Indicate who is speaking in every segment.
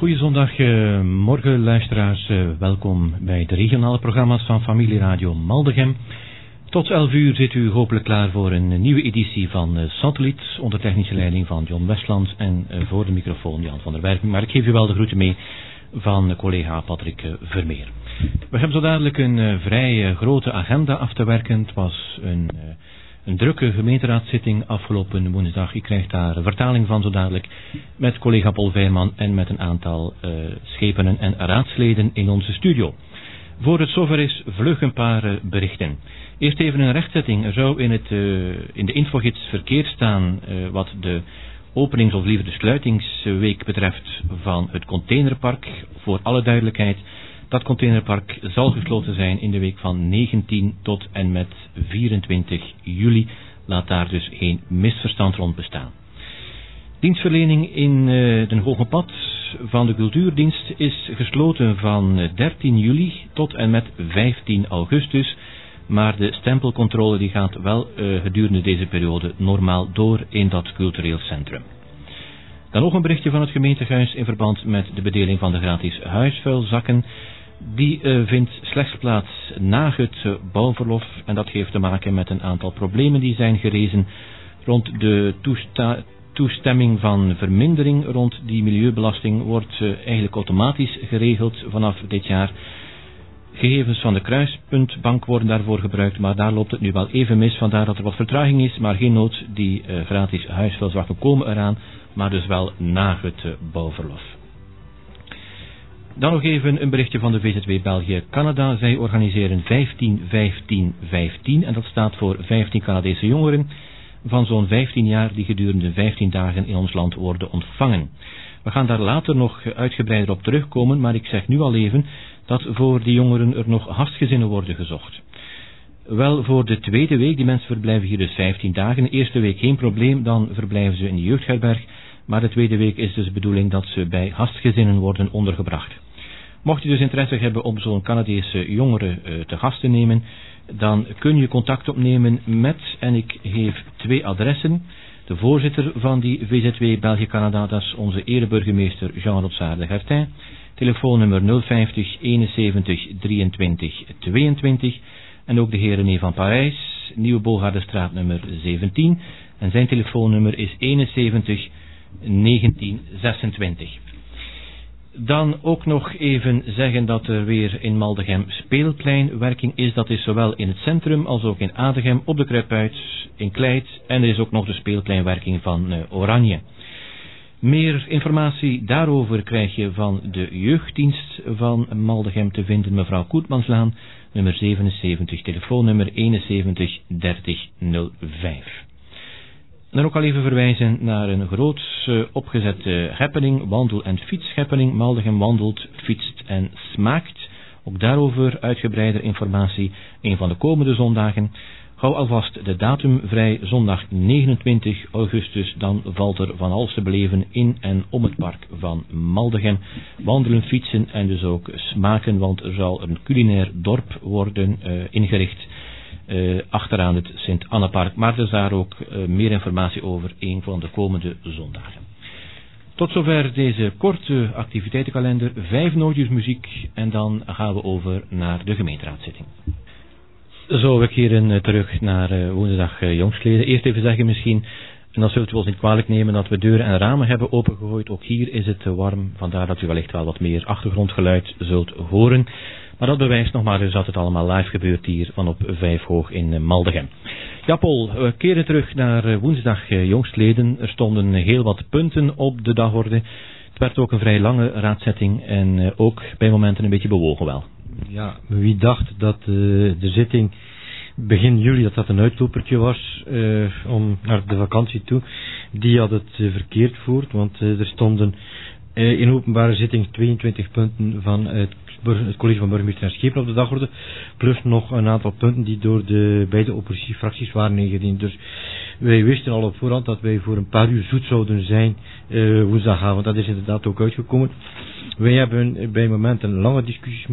Speaker 1: Goeie zondag, morgen luisteraars. Welkom bij de regionale programma's van Familieradio Maldegem. Tot 11 uur zit u hopelijk klaar voor een nieuwe editie van Satelliet, onder technische leiding van John Westland en voor de microfoon Jan van der Werven. Maar ik geef u wel de groeten mee van collega Patrick Vermeer. We hebben zo dadelijk een vrij grote agenda af te werken. Het was een drukke gemeenteraadszitting afgelopen woensdag. Ik krijg daar vertaling van zo dadelijk met collega Paul Veerman en met een aantal schepenen en raadsleden in onze studio. Voor het zover is vlug een paar berichten. Eerst even een rechtzetting. Er zou in de infogids verkeer staan wat de openings- of liever de sluitingsweek betreft van het containerpark. Voor alle duidelijkheid, dat containerpark zal gesloten zijn in de week van 19 tot en met 24 juli. Laat daar dus geen misverstand rond bestaan. Dienstverlening in Den Hoge Pad van de cultuurdienst is gesloten van 13 juli tot en met 15 augustus. Maar de stempelcontrole die gaat wel gedurende deze periode normaal door in dat cultureel centrum. Dan nog een berichtje van het gemeentehuis in verband met de bedeling van de gratis huisvuilzakken. Die vindt slechts plaats na het bouwverlof en dat heeft te maken met een aantal problemen die zijn gerezen rond de toestemming van vermindering rond die milieubelasting wordt eigenlijk automatisch geregeld vanaf dit jaar. Gegevens van de kruispuntbank worden daarvoor gebruikt, maar daar loopt het nu wel even mis, vandaar dat er wat vertraging is, maar geen nood, die gratis huisvuilzakken komen eraan, maar dus wel na het bouwverlof. Dan nog even een berichtje van de VZW België-Canada. Zij organiseren 15-15-15 en dat staat voor 15 Canadese jongeren van zo'n 15 jaar die gedurende 15 dagen in ons land worden ontvangen. We gaan daar later nog uitgebreider op terugkomen, maar ik zeg nu al even dat voor die jongeren er nog gastgezinnen worden gezocht. Wel voor de tweede week, die mensen verblijven hier dus 15 dagen. De eerste week geen probleem, dan verblijven ze in de jeugdherberg. Maar de tweede week is dus de bedoeling dat ze bij gastgezinnen worden ondergebracht. Mocht je dus interesse hebben om zo'n Canadese jongere te gast te nemen, dan kun je contact opnemen met, en ik geef 2 adressen. De voorzitter van die VZW België-Canada, dat is onze ereburgemeester Jean Rotsaar de Gertin. Telefoonnummer 050 71 23 22. En ook de heer René van Parijs, Nieuwe Bogaardenstraat nummer 17. En zijn telefoonnummer is 71 1926. Dan ook nog even zeggen dat er weer in Maldegem speelpleinwerking is. Dat is zowel in het centrum als ook in Adegem, op de Kruipuit, in Kleit. En er is ook nog de speelpleinwerking van Oranje. Meer informatie daarover krijg je van de jeugddienst van Maldegem te vinden. Mevrouw Koetmanslaan, nummer 77, telefoonnummer 71 30 05. Dan ook al even verwijzen naar een groots opgezette happening, wandel- en fietshappening. Maldegem wandelt, fietst en smaakt. Ook daarover uitgebreider informatie een van de komende zondagen. Hou alvast de datum vrij, zondag 29 augustus, dan valt er van alles te beleven in en om het park van Maldegem. Wandelen, fietsen en dus ook smaken, want er zal een culinair dorp worden ingericht achteraan het Sint-Annepark. Maar er is daar ook meer informatie over een van de komende zondagen. Tot zover deze korte activiteitenkalender, 5 nootjes muziek en dan gaan we over naar de gemeenteraadszitting. Zo, we keren terug naar woensdag jongstleden. Eerst even zeggen misschien, en dan zult u ons niet kwalijk nemen dat we deuren en ramen hebben opengegooid. Ook hier is het warm, vandaar dat u wellicht wel wat meer achtergrondgeluid zult horen. Maar dat bewijst nog maar eens dat het allemaal live gebeurt hier van op 5 hoog in Maldegem. Ja, Paul, we keren terug naar woensdag jongstleden. Er stonden heel wat punten op de dagorde. Het werd ook een vrij lange raadzetting en ook bij momenten een beetje bewogen wel.
Speaker 2: Ja, wie dacht dat de zitting begin juli dat een uitlopertje was om naar de vakantie toe, die had het verkeerd voort, want er stonden in openbare zitting 22 punten van het college van burgemeester en schepen op de dagorde, plus nog een aantal punten die door de beide oppositiefracties waren ingediend. Dus wij wisten al op voorhand dat wij voor een paar uur zoet zouden zijn woensdagavond. Dat is inderdaad ook uitgekomen. Wij hebben bij momenten lange discussies meegemaakt.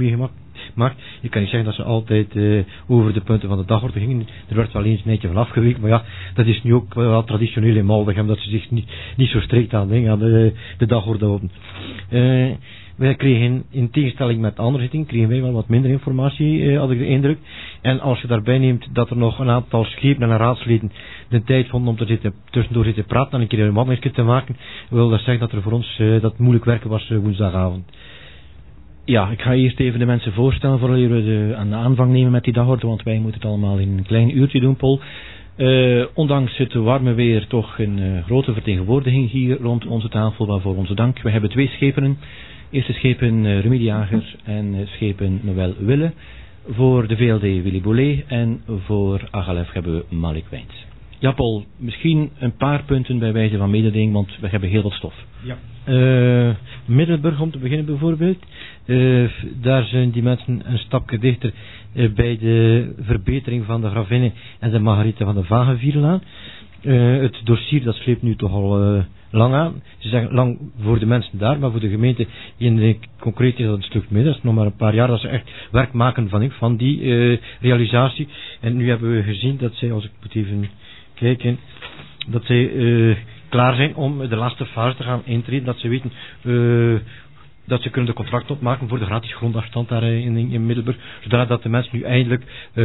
Speaker 2: Maar je kan niet zeggen dat ze altijd over de punten van de dagorde gingen. Er werd wel eens een netje van afgeweken, maar ja, dat is nu ook wel traditioneel in Maldegem, dat ze zich niet zo strikt aan de dagorde houden. Wij kregen, in tegenstelling met andere zittingen, kregen wij wel wat minder informatie, had ik de indruk. En als je daarbij neemt dat er nog een aantal schepen en raadsleden de tijd vonden om tussendoor zitten praten en een keer een wandelingetje te maken, wil dat zeggen dat er voor ons dat moeilijk werken was woensdagavond.
Speaker 1: Ja, ik ga eerst even de mensen voorstellen voordat we aan de aanvang nemen met die dagorde, want wij moeten het allemaal in een klein uurtje doen, Paul. Ondanks het warme weer toch een grote vertegenwoordiging hier rond onze tafel, waarvoor onze dank. We hebben 2 schepenen. Eerste schepen Remy de Jager en schepen Noël Wille. Voor de VLD Willy Boulet en voor Agalef hebben we Malik Wijns. Ja, Paul, misschien een paar punten bij wijze van mededeling, want we hebben heel wat stof.
Speaker 2: Ja. Middelburg om te beginnen bijvoorbeeld. Daar zijn die mensen een stapje dichter bij de verbetering van de Gravinnen en de Margarithe van de Vagenvierlaan. Het dossier dat sleept nu toch al lang aan. Ze zeggen lang voor de mensen daar, maar voor de gemeente in de concreet is dat een stuk minder. Dat is nog maar een paar jaar dat ze echt werk maken van die realisatie. En nu hebben we gezien dat zij, als ik moet even kijken, dat zij klaar zijn om de laatste fase te gaan intreden. Dat ze weten dat ze kunnen de contract opmaken voor de gratis grondafstand daar in Middelburg. Zodat de mensen nu eindelijk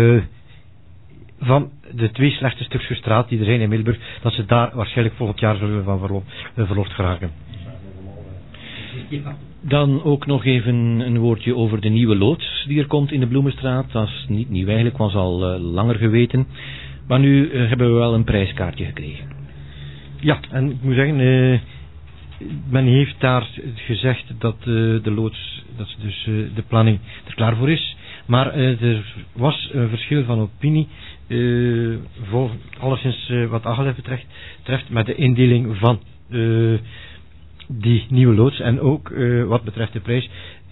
Speaker 2: van de 2 slechte stukjes straat die er zijn in Middelburg, dat ze daar waarschijnlijk volgend jaar zullen van verloofd geraken.
Speaker 1: Dan ook nog even een woordje over de nieuwe loods die er komt in de Bloemenstraat. Dat is niet nieuw eigenlijk, was al langer geweten. Maar nu hebben we wel een prijskaartje gekregen.
Speaker 2: Ja, en ik moet zeggen, men heeft daar gezegd dat de loods, dat dus de planning er klaar voor is. Maar er was een verschil van opinie, alleszins wat Agalef betreft, met de indeling van die nieuwe loods. En ook wat betreft de prijs,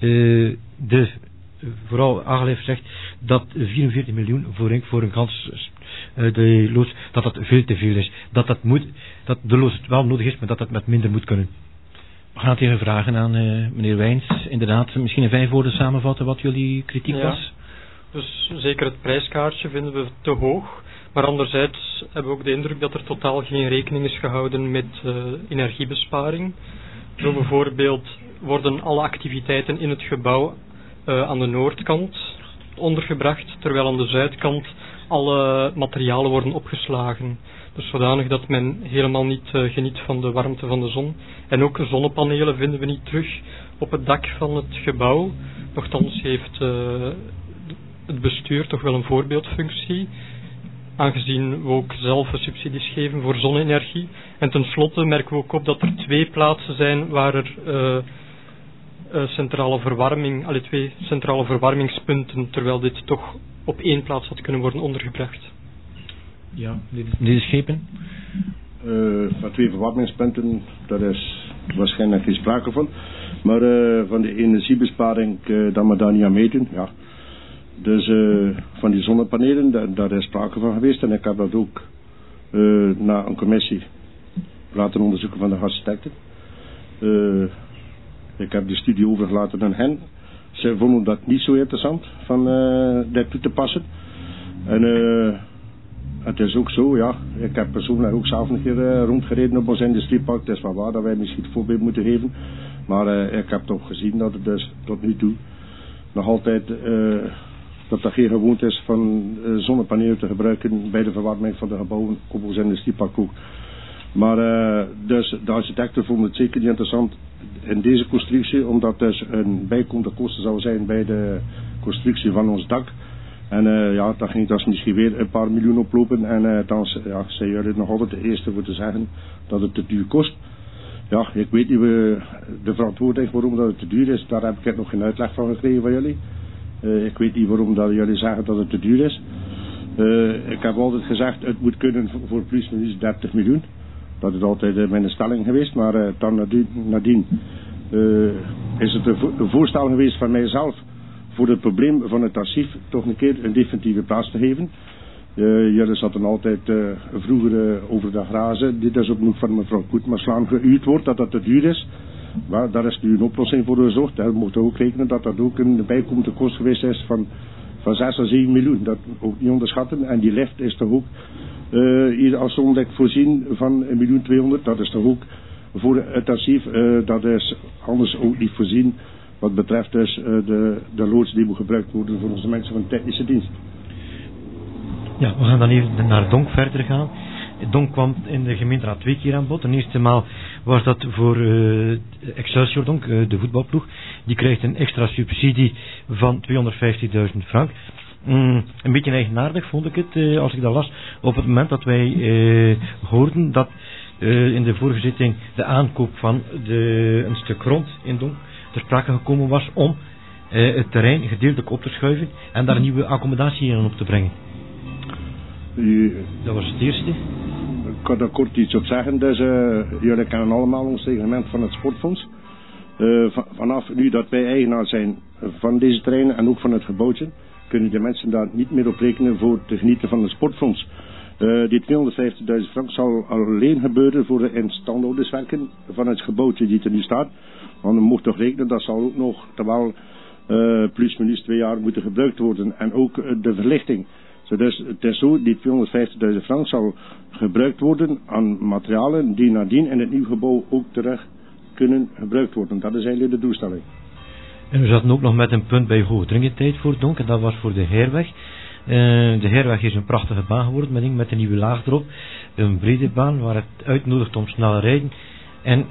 Speaker 2: vooral Agalef zegt dat 44 miljoen voor een gans de loods, dat veel te veel is. Dat de loods wel nodig is, maar dat het met minder moet kunnen.
Speaker 1: We gaan het even vragen aan meneer Wijns. Inderdaad, misschien in 5 woorden samenvatten wat jullie kritiek was.
Speaker 3: Dus zeker het prijskaartje vinden we te hoog. Maar anderzijds hebben we ook de indruk dat er totaal geen rekening is gehouden met energiebesparing. Zo bijvoorbeeld worden alle activiteiten in het gebouw aan de noordkant ondergebracht, terwijl aan de zuidkant alle materialen worden opgeslagen. Dus zodanig dat men helemaal niet geniet van de warmte van de zon. En ook zonnepanelen vinden we niet terug op het dak van het gebouw. Nochtans heeft het bestuur toch wel een voorbeeldfunctie, aangezien we ook zelf subsidies geven voor zonne-energie. En tenslotte merken we ook op dat er 2 plaatsen zijn waar er centrale verwarming, 2 centrale verwarmingspunten, terwijl dit toch op 1 plaats had kunnen worden ondergebracht.
Speaker 1: Ja, deze schepen?
Speaker 4: Van 2 verwarmingspunten, daar is waarschijnlijk geen sprake van. Maar van de energiebesparing, dat we daar niet aan meedoen, ja. Dus van die zonnepanelen, daar is sprake van geweest. En ik heb dat ook na een commissie laten onderzoeken van de architecten. Ik heb de studie overgelaten aan hen. Zij vonden dat niet zo interessant van dit toe te passen. En het is ook zo, ja. Ik heb persoonlijk ook zelf een keer rondgereden op ons industriepark. Het is wel waar dat wij misschien het voorbeeld moeten geven. Maar ik heb toch gezien dat het dus tot nu toe nog altijd dat geen gewoonte is van zonnepanelen te gebruiken bij de verwarming van de gebouwen op ons industriepark ook. Maar dus de architecten vonden het zeker niet interessant in deze constructie, omdat dus een bijkomende kosten zou zijn bij de constructie van ons dak. En ja, dan ging dat misschien weer een paar miljoen oplopen. En dan zijn jullie nog altijd de eerste voor te zeggen dat het te duur kost. Ja, ik weet niet de verantwoording waarom dat het te duur is. Daar heb ik nog geen uitleg van gekregen van jullie. Ik weet niet waarom dat jullie zeggen dat het te duur is. Ik heb altijd gezegd, het moet kunnen voor plus minus 30 miljoen. Dat is altijd mijn stelling geweest. Maar dan nadien is het een voorstel geweest van mijzelf voor het probleem van het archief toch een keer een definitieve plaats te geven. Jullie zaten altijd vroeger over de grazen. Dit is ook nog van mevrouw Koetmaslaan geuurd wordt dat dat te duur is. Maar daar is nu een oplossing voor gezorgd. We moeten ook rekenen dat dat ook een bijkomende kost geweest is van 6 à 7 miljoen. Dat ook niet onderschatten. En die lift is toch ook hier afzonderlijk voorzien van 1.200.000. Dat is toch ook voor het archief. Dat is anders ook niet voorzien wat betreft dus de loods die moet gebruikt worden voor onze mensen van de technische dienst.
Speaker 2: Ja, we gaan dan even naar Donk verder gaan. Donk kwam in de gemeenteraad 2 keer aan bod. De eerste maal was dat voor Excelsior Donk, de voetbalploeg. Die krijgt een extra subsidie van 250.000 frank. Een beetje eigenaardig vond ik het, als ik dat las, op het moment dat wij hoorden dat in de vorige zitting de aankoop van een stuk grond in Donk ter sprake gekomen was om het terrein gedeeltelijk op te schuiven en daar een nieuwe accommodatie in op te brengen. Dat was het eerste.
Speaker 4: Ik kan daar kort iets op zeggen. Dus, jullie kennen allemaal ons reglement van het sportfonds. Vanaf nu dat wij eigenaar zijn van deze terreinen en ook van het gebouwtje, kunnen de mensen daar niet meer op rekenen voor te genieten van het sportfonds. Die 250.000 frank zal alleen gebeuren voor de instandhoudingswerken van het gebouwtje die er nu staat. Want we mogen toch rekenen, dat zal ook nog terwijl plus minus 2 jaar moeten gebruikt worden. En ook de verlichting. Dus het is zo, die 250.000 frank zal gebruikt worden aan materialen die nadien in het nieuwe gebouw ook terug kunnen gebruikt worden. Dat is eigenlijk de doelstelling.
Speaker 2: En we zaten ook nog met een punt bij hoogdringendheid voor Donk en dat was voor de Heerweg. De Heerweg is een prachtige baan geworden met een nieuwe laag erop. Een brede baan waar het uitnodigt om snel te rijden. En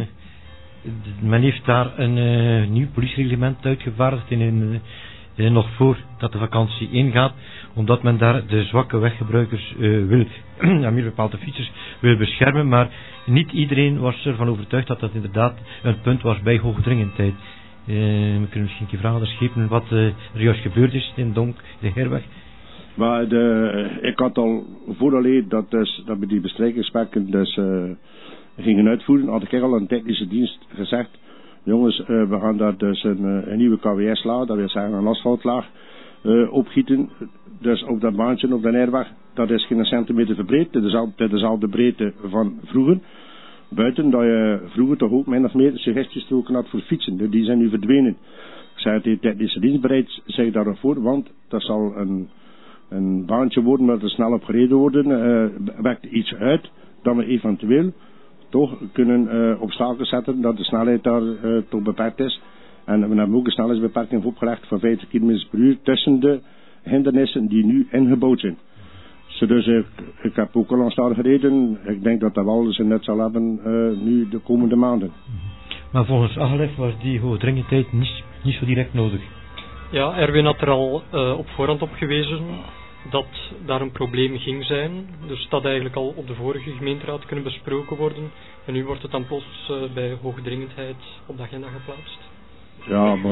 Speaker 2: men heeft daar een nieuw politiereglement uitgevaardigd nog voordat de vakantie ingaat, omdat men daar de zwakke weggebruikers wil, en meer bepaald de fietsers, wil beschermen, maar niet iedereen was ervan overtuigd dat dat inderdaad een punt was bij hoogdringendheid. We kunnen misschien een keer vragen aan de schepen wat er juist gebeurd is in Donk, de Heerweg.
Speaker 4: Maar ik had al vooraleer dat we die bestrijkingswerken gingen uitvoeren, had ik al aan de technische dienst gezegd, jongens, we gaan daar dus een nieuwe KWS-laag, dat wil zeggen een asfaltlaag, opgieten. Dus op dat baantje, op de Heerweg, dat is geen centimeter verbreed, dat is al de breedte van vroeger. Buiten dat je vroeger toch ook min of meer suggestiestroken had voor fietsen, die zijn nu verdwenen. Ik zei, de technische dienst bereidt zich daarvoor, want dat zal een baantje worden waar er snel op gereden worden, werkt iets uit dat we eventueel toch kunnen obstakels zetten dat de snelheid daar toch beperkt is. En we hebben ook een snelheidsbeperking opgelegd van 50 km per uur tussen de hindernissen die nu ingebouwd zijn. Dus ik heb ook al aan gereden. Ik denk dat dat wel zijn net zal hebben nu de komende maanden.
Speaker 2: Maar volgens Agelef was die hoogdringendheid niet zo direct nodig.
Speaker 3: Ja, Erwin had er al op voorhand op gewezen dat daar een probleem ging zijn. Dus dat eigenlijk al op de vorige gemeenteraad kunnen besproken worden. En nu wordt het dan plots bij hoogdringendheid op de agenda geplaatst.
Speaker 4: Ja, maar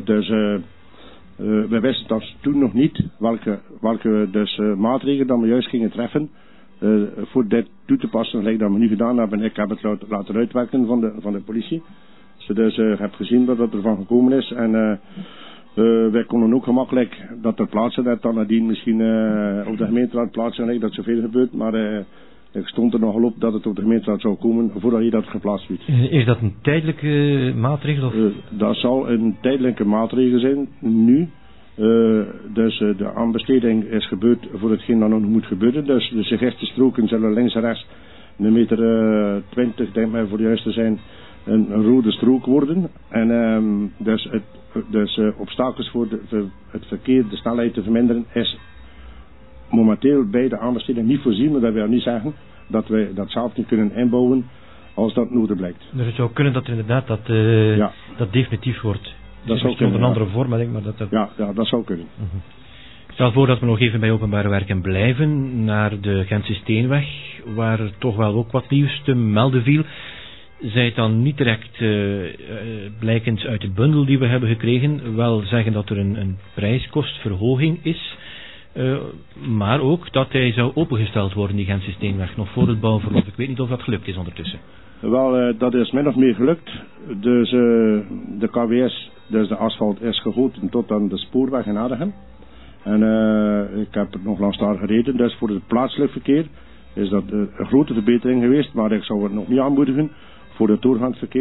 Speaker 4: we wisten dat toen nog niet welke maatregelen dat we juist gingen treffen voor dit toe te passen, gelijk dat we nu gedaan hebben. Ik heb het laten uitwerken van de politie. Dus ik heb gezien dat het ervan gekomen is en wij konden ook gemakkelijk dat er plaatsen dat dan nadien misschien op de gemeenteraad plaatsen, dat zoveel gebeurt, maar ik stond er nogal op dat het op de gemeenteraad zou komen voordat je dat geplaatst wordt.
Speaker 2: Is dat een tijdelijke maatregel? Of?
Speaker 4: Dat zal een tijdelijke maatregel zijn, nu. Dus de aanbesteding is gebeurd voor hetgeen dat nog moet gebeuren. Dus de suggestiestroken zullen links en rechts 1,20 meter, denk maar voor de juiste zijn, een rode strook worden. En dus obstakels voor het verkeer, de snelheid te verminderen, is momenteel bij de aanbesteding niet voorzien, maar dat wil niet zeggen dat wij dat zelf niet kunnen inbouwen als dat nodig blijkt.
Speaker 2: Dus het zou kunnen dat er inderdaad dat definitief wordt.
Speaker 4: Dat zou kunnen,
Speaker 2: op een andere vorm, maar denk maar dat...
Speaker 4: Ja, dat zou kunnen.
Speaker 1: Stel voor dat we nog even bij openbare werken blijven, naar de Gentse Steenweg, waar toch wel ook wat nieuws te melden viel. Zij het dan niet direct blijkend uit de bundel die we hebben gekregen, wel zeggen dat er een prijskostverhoging is, maar ook dat hij zou opengesteld worden, die Gentse Steenweg, nog voor het bouwverlof. Ik weet niet of dat gelukt is ondertussen. Wel, dat is min of meer gelukt. Dus de KWS, dus de asfalt, is gegoten tot aan de spoorweg in Adegem. En ik heb het nog langs daar gereden, dus voor het plaatselijk verkeer is dat een grote verbetering geweest, maar ik zou het nog niet aanmoedigen. Voor het doorgaand verkeer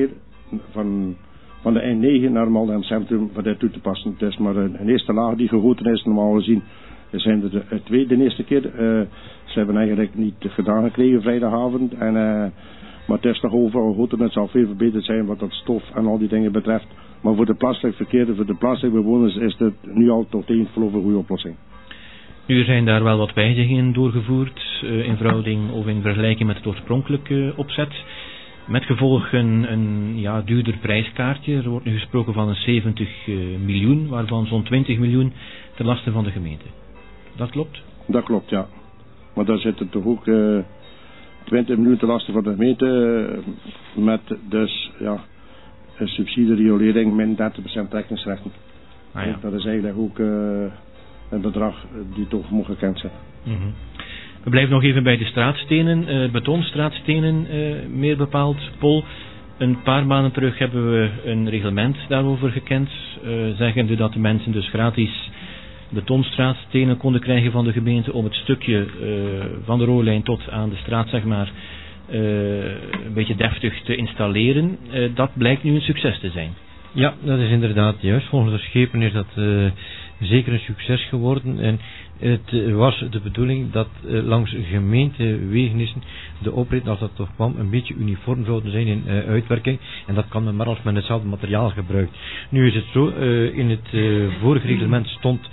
Speaker 4: van de N9 naar Maldegem Centrum voor dit toe te passen. Het is maar een eerste laag die gegoten is, normaal gezien. We zijn er twee de eerste keer. Ze hebben eigenlijk niet gedaan gekregen vrijdagavond. Maar het is toch overal gegoten. Het zal veel verbeterd zijn wat dat stof en al die dingen betreft. Maar voor de plaatselijk verkeerde, voor de plaatselijke bewoners is het nu al tot één geloof een goede oplossing.
Speaker 1: Nu zijn daar wel wat wijzigingen doorgevoerd in verhouding of in vergelijking met het oorspronkelijke opzet. Met gevolg een duurder prijskaartje. Er wordt nu gesproken van een 70 miljoen, waarvan zo'n 20 miljoen ten laste van de gemeente. Dat klopt? Dat
Speaker 4: klopt, ja. Maar daar zitten toch ook 20 miljoen ten laste van de gemeente met dus een subsidieriolering min 30% trekkingsrechten.
Speaker 1: Ah, ja.
Speaker 4: Dat is eigenlijk ook een bedrag die toch moet gekend zijn.
Speaker 1: Mm-hmm. We blijven nog even bij de straatstenen, betonstraatstenen meer bepaald. Paul, een paar maanden terug hebben we een reglement daarover gekend, zeggende dat de mensen dus gratis betonstraatstenen konden krijgen van de gemeente om het stukje van de rooilijn tot aan de straat, zeg maar, een beetje deftig te installeren. Dat blijkt nu een succes te zijn.
Speaker 2: Ja, dat is inderdaad juist. Volgens de schepen is dat zeker een succes geworden. En het was de bedoeling dat langs gemeentewegenissen de oprit, als dat toch kwam, een beetje uniform zouden zijn in uitwerking. En dat kan men maar als men hetzelfde materiaal gebruikt. Nu is het zo, in het vorige reglement stond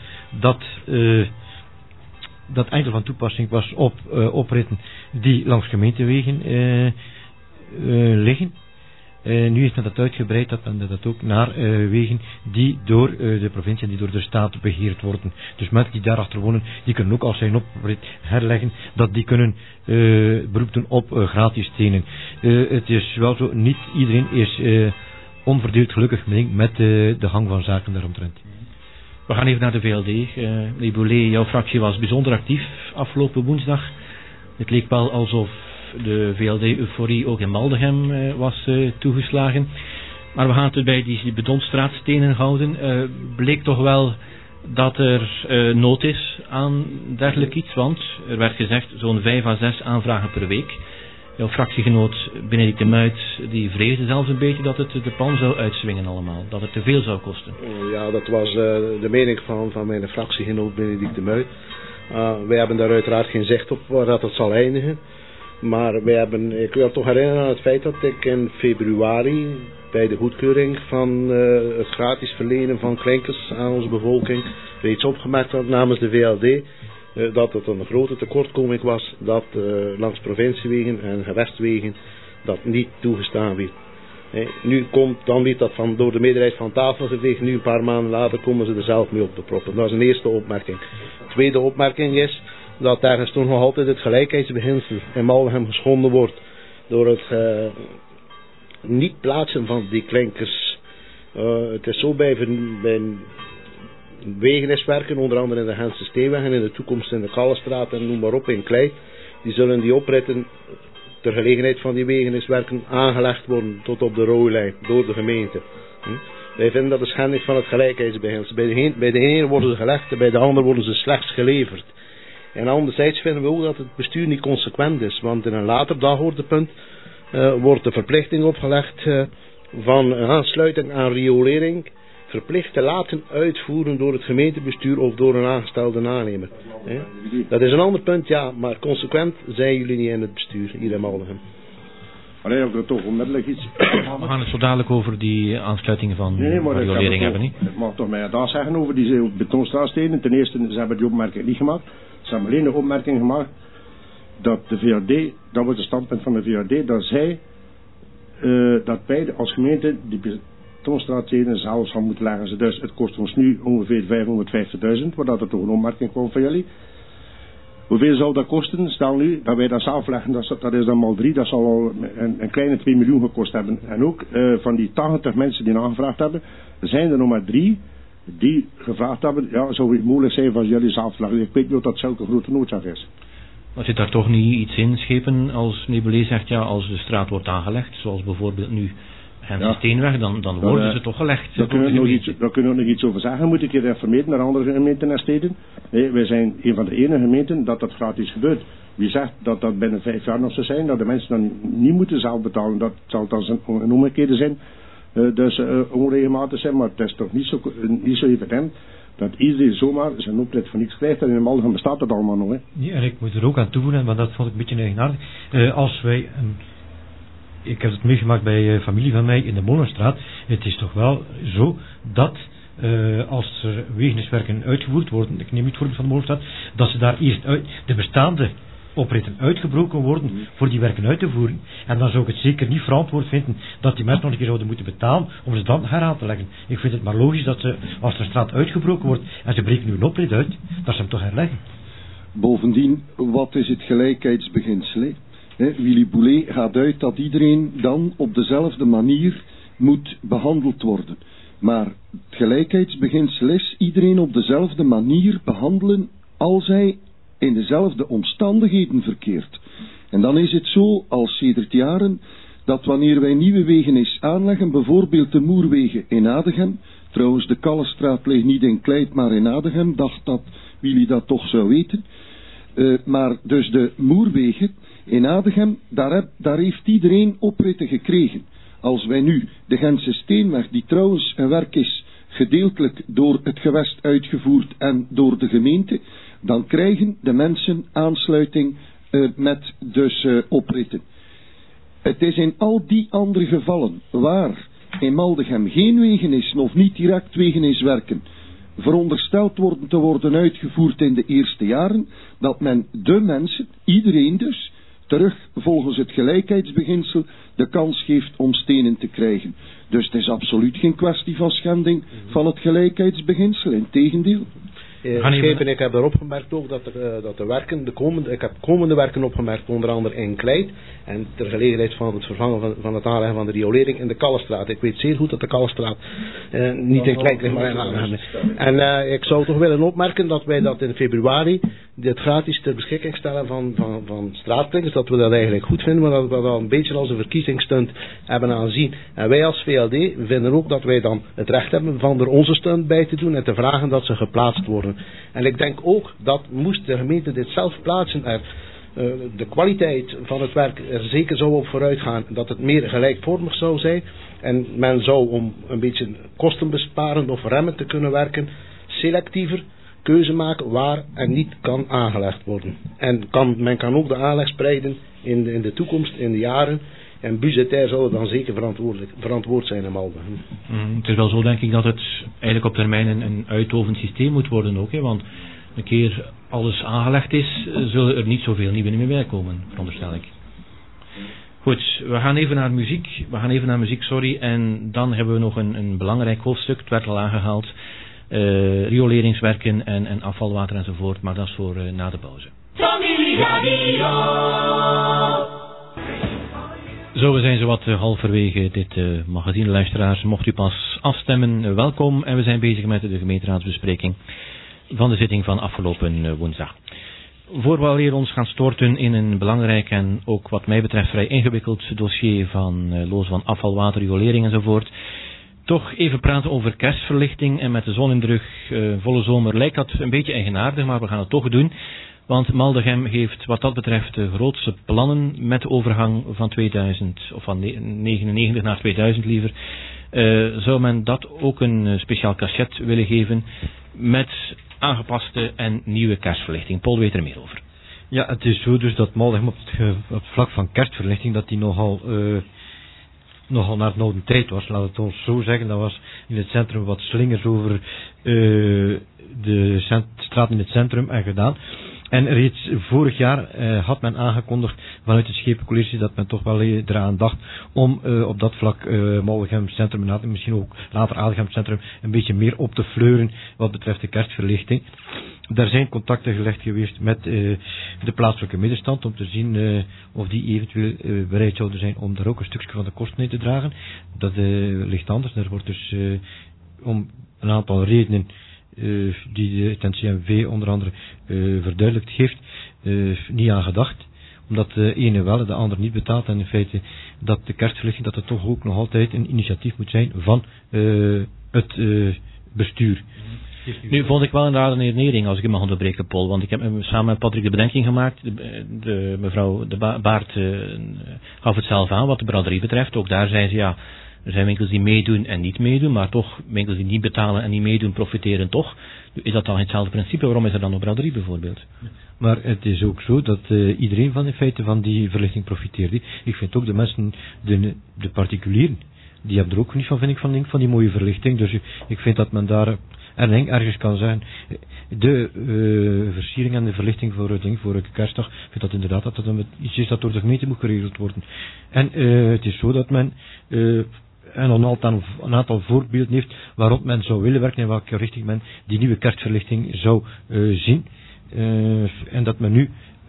Speaker 2: dat enkel van toepassing was op opritten die langs gemeentewegen liggen. Nu is men dat uitgebreid dat men dat ook naar wegen die door de provincie en die door de staat beheerd worden. Dus mensen die daarachter wonen, die kunnen ook als zij een oprit herleggen, dat die kunnen beroep doen op gratis stenen. Het is wel zo, niet iedereen is onverdeeld gelukkig met de gang van zaken daaromtrent.
Speaker 1: We gaan even naar de VLD. Meneer Boulet, jouw fractie was bijzonder actief afgelopen woensdag. Het leek wel alsof de VLD-euforie ook in Maldegem was toegeslagen. Maar we gaan het bij die betonstraatstenen houden. Bleek toch wel dat er nood is aan dergelijk iets, want er werd gezegd zo'n 5 à 6 aanvragen per week. Jouw fractiegenoot Benedict de Muit, die vreesde zelfs een beetje dat het de pan zou uitswingen allemaal, dat het te veel zou kosten.
Speaker 5: Ja, dat was de mening van mijn fractiegenoot Benedict de Muit. Wij hebben daar uiteraard geen zicht op waar dat het zal eindigen. Maar ik wil toch herinneren aan het feit dat ik in februari bij de goedkeuring van het gratis verlenen van klinkers aan onze bevolking reeds opgemerkt had namens de VLD dat het een grote tekortkoming was dat langs provinciewegen en gewestwegen dat niet toegestaan werd. Nu komt dan weer dat door de meerderheid van tafel geveegd, nu een paar maanden later komen ze er zelf mee op te proppen. Dat is een eerste opmerking. Tweede opmerking is dat ergens toch nog altijd het gelijkheidsbeginsel in Maldegem geschonden wordt door het niet plaatsen van die klinkers. Het is zo bij wegeniswerken, onder andere in de Gentse Steenweg en in de toekomst in de Kallestraat en noem maar op in Klei, die zullen die opritten ter gelegenheid van die wegeniswerken aangelegd worden tot op de rooilijn door de gemeente. Wij vinden dat een schending van het gelijkheidsbeginsel. Bij de ene worden ze gelegd en bij de andere worden ze slechts geleverd. En anderzijds vinden we ook dat het bestuur niet consequent is, want in een later dagordenpunt wordt de verplichting opgelegd van een aansluiting aan riolering verplicht te laten uitvoeren door het gemeentebestuur of door een aangestelde aannemer. Dat is een ander punt, ja, maar consequent zijn jullie niet in het bestuur hier in Maldegem.
Speaker 4: Maar ook er toch onmiddellijk iets.
Speaker 1: We gaan het zo dadelijk over die aansluitingen van riolering hebben, niet?
Speaker 4: Ik mag toch mij daar zeggen over die betonstraatstenen. Ten eerste, ze hebben die opmerking niet gemaakt. Ze hebben alleen de opmerking gemaakt dat de VRD, dat was het standpunt van de VRD, dat zij, dat wij als gemeente die betonstraatstenen zelfs gaan moeten leggen. Dus het kost ons nu ongeveer 550.000, waar dat er toch een opmerking kwam van jullie. Hoeveel zou dat kosten? Stel nu dat wij dat zelf leggen, dat is dan mal 3, dat zal al een kleine 2 miljoen gekost hebben. En ook van die 80 mensen die aangevraagd hebben, zijn er nog maar 3 die gevraagd hebben, ja, zou het mogelijk zijn van jullie zelf leggen. Ik weet niet of dat zulke grote noodzaak is.
Speaker 1: Maar zit daar toch niet iets in, schepen, als Nebelé zegt, ja, als de straat wordt aangelegd, zoals bijvoorbeeld nu Gentse Steenweg, dan worden ze toch gelegd.
Speaker 4: Daar kunnen we nog iets over zeggen. Moet ik je informeren naar andere gemeenten en steden. Nee, wij zijn een van de enige gemeenten dat gratis gebeurt. Wie zegt dat dat binnen 5 jaar nog zou zijn, dat de mensen dan niet moeten zelf betalen, dat zal dan een omgekeerde zijn. Dus onregelmatig zijn, maar het is toch niet zo evident dat iedereen zomaar zijn optred voor niks krijgt. En in Maldegem bestaat dat allemaal nog. Hè.
Speaker 2: Ja, en ik moet er ook aan toevoegen, want dat vond ik een beetje eigenaardig. Als wij, ik heb het meegemaakt bij familie van mij in de Molenstraat, het is toch wel zo dat als er wegenniswerken uitgevoerd worden, ik neem het voorbeeld van de Molenstraat, dat ze daar eerst de bestaande opritten uitgebroken worden voor die werken uit te voeren. En dan zou ik het zeker niet verantwoord vinden dat die mensen nog een keer zouden moeten betalen om ze dan heraan te leggen. Ik vind het maar logisch dat ze, als er een straat uitgebroken wordt en ze breken nu een oprit uit, dat ze hem toch herleggen.
Speaker 6: Bovendien, wat is het gelijkheidsbeginsel? Willy Boulet gaat uit dat iedereen dan op dezelfde manier moet behandeld worden. Maar het gelijkheidsbeginsel is iedereen op dezelfde manier behandelen als hij in dezelfde omstandigheden verkeert. En dan is het zo, als sedert jaren, dat wanneer wij nieuwe wegen eens aanleggen, bijvoorbeeld de Moerwegen in Adegem, trouwens de Kallestraat ligt niet in Kleit, maar in Adegem, dacht dat Willy dat toch zou weten. Maar dus de Moerwegen in Adegem, daar heeft iedereen opritten gekregen. Als wij nu de Gentse Steenweg, die trouwens een werk is gedeeltelijk door het gewest uitgevoerd en door de gemeente, dan krijgen de mensen aansluiting met dus opritten. Het is in al die andere gevallen waar in Maldegem geen wegen is of niet direct wegen is werken verondersteld worden te worden uitgevoerd in de eerste jaren, dat men de mensen, iedereen dus, terug volgens het gelijkheidsbeginsel de kans geeft om stenen te krijgen. Dus het is absoluut geen kwestie van schending van het gelijkheidsbeginsel, integendeel.
Speaker 5: Ik heb erop gemerkt ook dat de werken, ik heb komende werken opgemerkt, onder andere in Kleit, en ter gelegenheid van het vervangen van het aanleggen van de riolering in de Kallestraat. Ik weet zeer goed dat de Kallestraat niet in Kleit ligt, maar in Adegem. En ik zou toch willen opmerken dat wij dat in februari, dit gratis ter beschikking stellen van straatklingers, dat we dat eigenlijk goed vinden, maar dat we dat een beetje als een verkiezingsstunt hebben aanzien. En wij als VLD vinden ook dat wij dan het recht hebben van er onze stunt bij te doen en te vragen dat ze geplaatst worden. En ik denk ook dat moest de gemeente dit zelf plaatsen, de kwaliteit van het werk er zeker zou op vooruit gaan, dat het meer gelijkvormig zou zijn en men zou, om een beetje kostenbesparend of remmend te kunnen werken, selectiever keuze maken waar en niet kan aangelegd worden. En men kan ook de aanleg spreiden in de toekomst, in de jaren. En budgetair zou het dan zeker verantwoord zijn in Maldegem.
Speaker 1: Het is wel zo, denk ik, dat het eigenlijk op termijn een uitdovend systeem moet worden ook. Hè, want een keer alles aangelegd is, zullen er niet zoveel nieuwe meer bij komen, veronderstel ik. Goed, we gaan even naar muziek. En dan hebben we nog een belangrijk hoofdstuk, het werd al aangehaald. Rioleringswerken en afvalwater enzovoort, maar dat is voor na de pauze. Familie Radio! Zo, we zijn zowat halverwege dit magazine, luisteraars. Mocht u pas afstemmen, welkom. En we zijn bezig met de gemeenteraadsbespreking van de zitting van afgelopen woensdag. Voor we alweer ons gaan storten in een belangrijk en ook wat mij betreft vrij ingewikkeld dossier van loos van afvalwater, riolering enzovoort, toch even praten over kerstverlichting. En met de zon in de rug, volle zomer, lijkt dat een beetje eigenaardig, maar we gaan het toch doen. Want Maldegem heeft wat dat betreft de grootste plannen met de overgang van 2000, of van 99 naar 2000 liever. Zou men dat ook een speciaal cachet willen geven met aangepaste en nieuwe kerstverlichting? Paul weet er meer over.
Speaker 2: Ja, het is zo dus dat Maldegem op het vlak van kerstverlichting, dat die nogal naar het oude tijd was, laat het ons zo zeggen. Dat was in het centrum wat slingers over de straat in het centrum en gedaan. En reeds vorig jaar had men aangekondigd vanuit het Schepencollege dat men toch wel eraan dacht om op dat vlak Maldegem Centrum en misschien ook later Adegem Centrum een beetje meer op te fleuren wat betreft de kerstverlichting. Daar zijn contacten gelegd geweest met de plaatselijke middenstand om te zien of die eventueel bereid zouden zijn om daar ook een stukje van de kosten in te dragen. Dat ligt anders. Er wordt dus om een aantal redenen die het NCMV onder andere verduidelijkt heeft, niet aan gedacht. Omdat de ene wel, de ander niet betaalt. En in feite dat de kerstverlichting, dat het toch ook nog altijd een initiatief moet zijn van het bestuur.
Speaker 1: Nu vond ik wel een redenering, als ik hem mag onderbreken, Paul. Want ik heb samen met Patrick de bedenking gemaakt. Mevrouw de Baart gaf het zelf aan wat de braderie betreft. Ook daar zei ze, ja, Er zijn winkels die meedoen en niet meedoen, maar toch winkels die niet betalen en niet meedoen profiteren toch. Is dat dan hetzelfde principe? Waarom is er dan nog braderie bijvoorbeeld?
Speaker 2: Maar het is ook zo dat iedereen van in feite van die verlichting profiteert. Ik vind ook de mensen, de particulieren, die hebben er ook niet van, vind ik, van die mooie verlichting. Dus ik vind dat men daar ergens kan zijn. De versiering en de verlichting voor kerstdag, ik vind dat inderdaad dat iets is dat door de gemeente moet geregeld worden. En het is zo dat men een aantal voorbeelden heeft waarop men zou willen werken, in welke richting men die nieuwe kerstverlichting zou zien. En dat men nu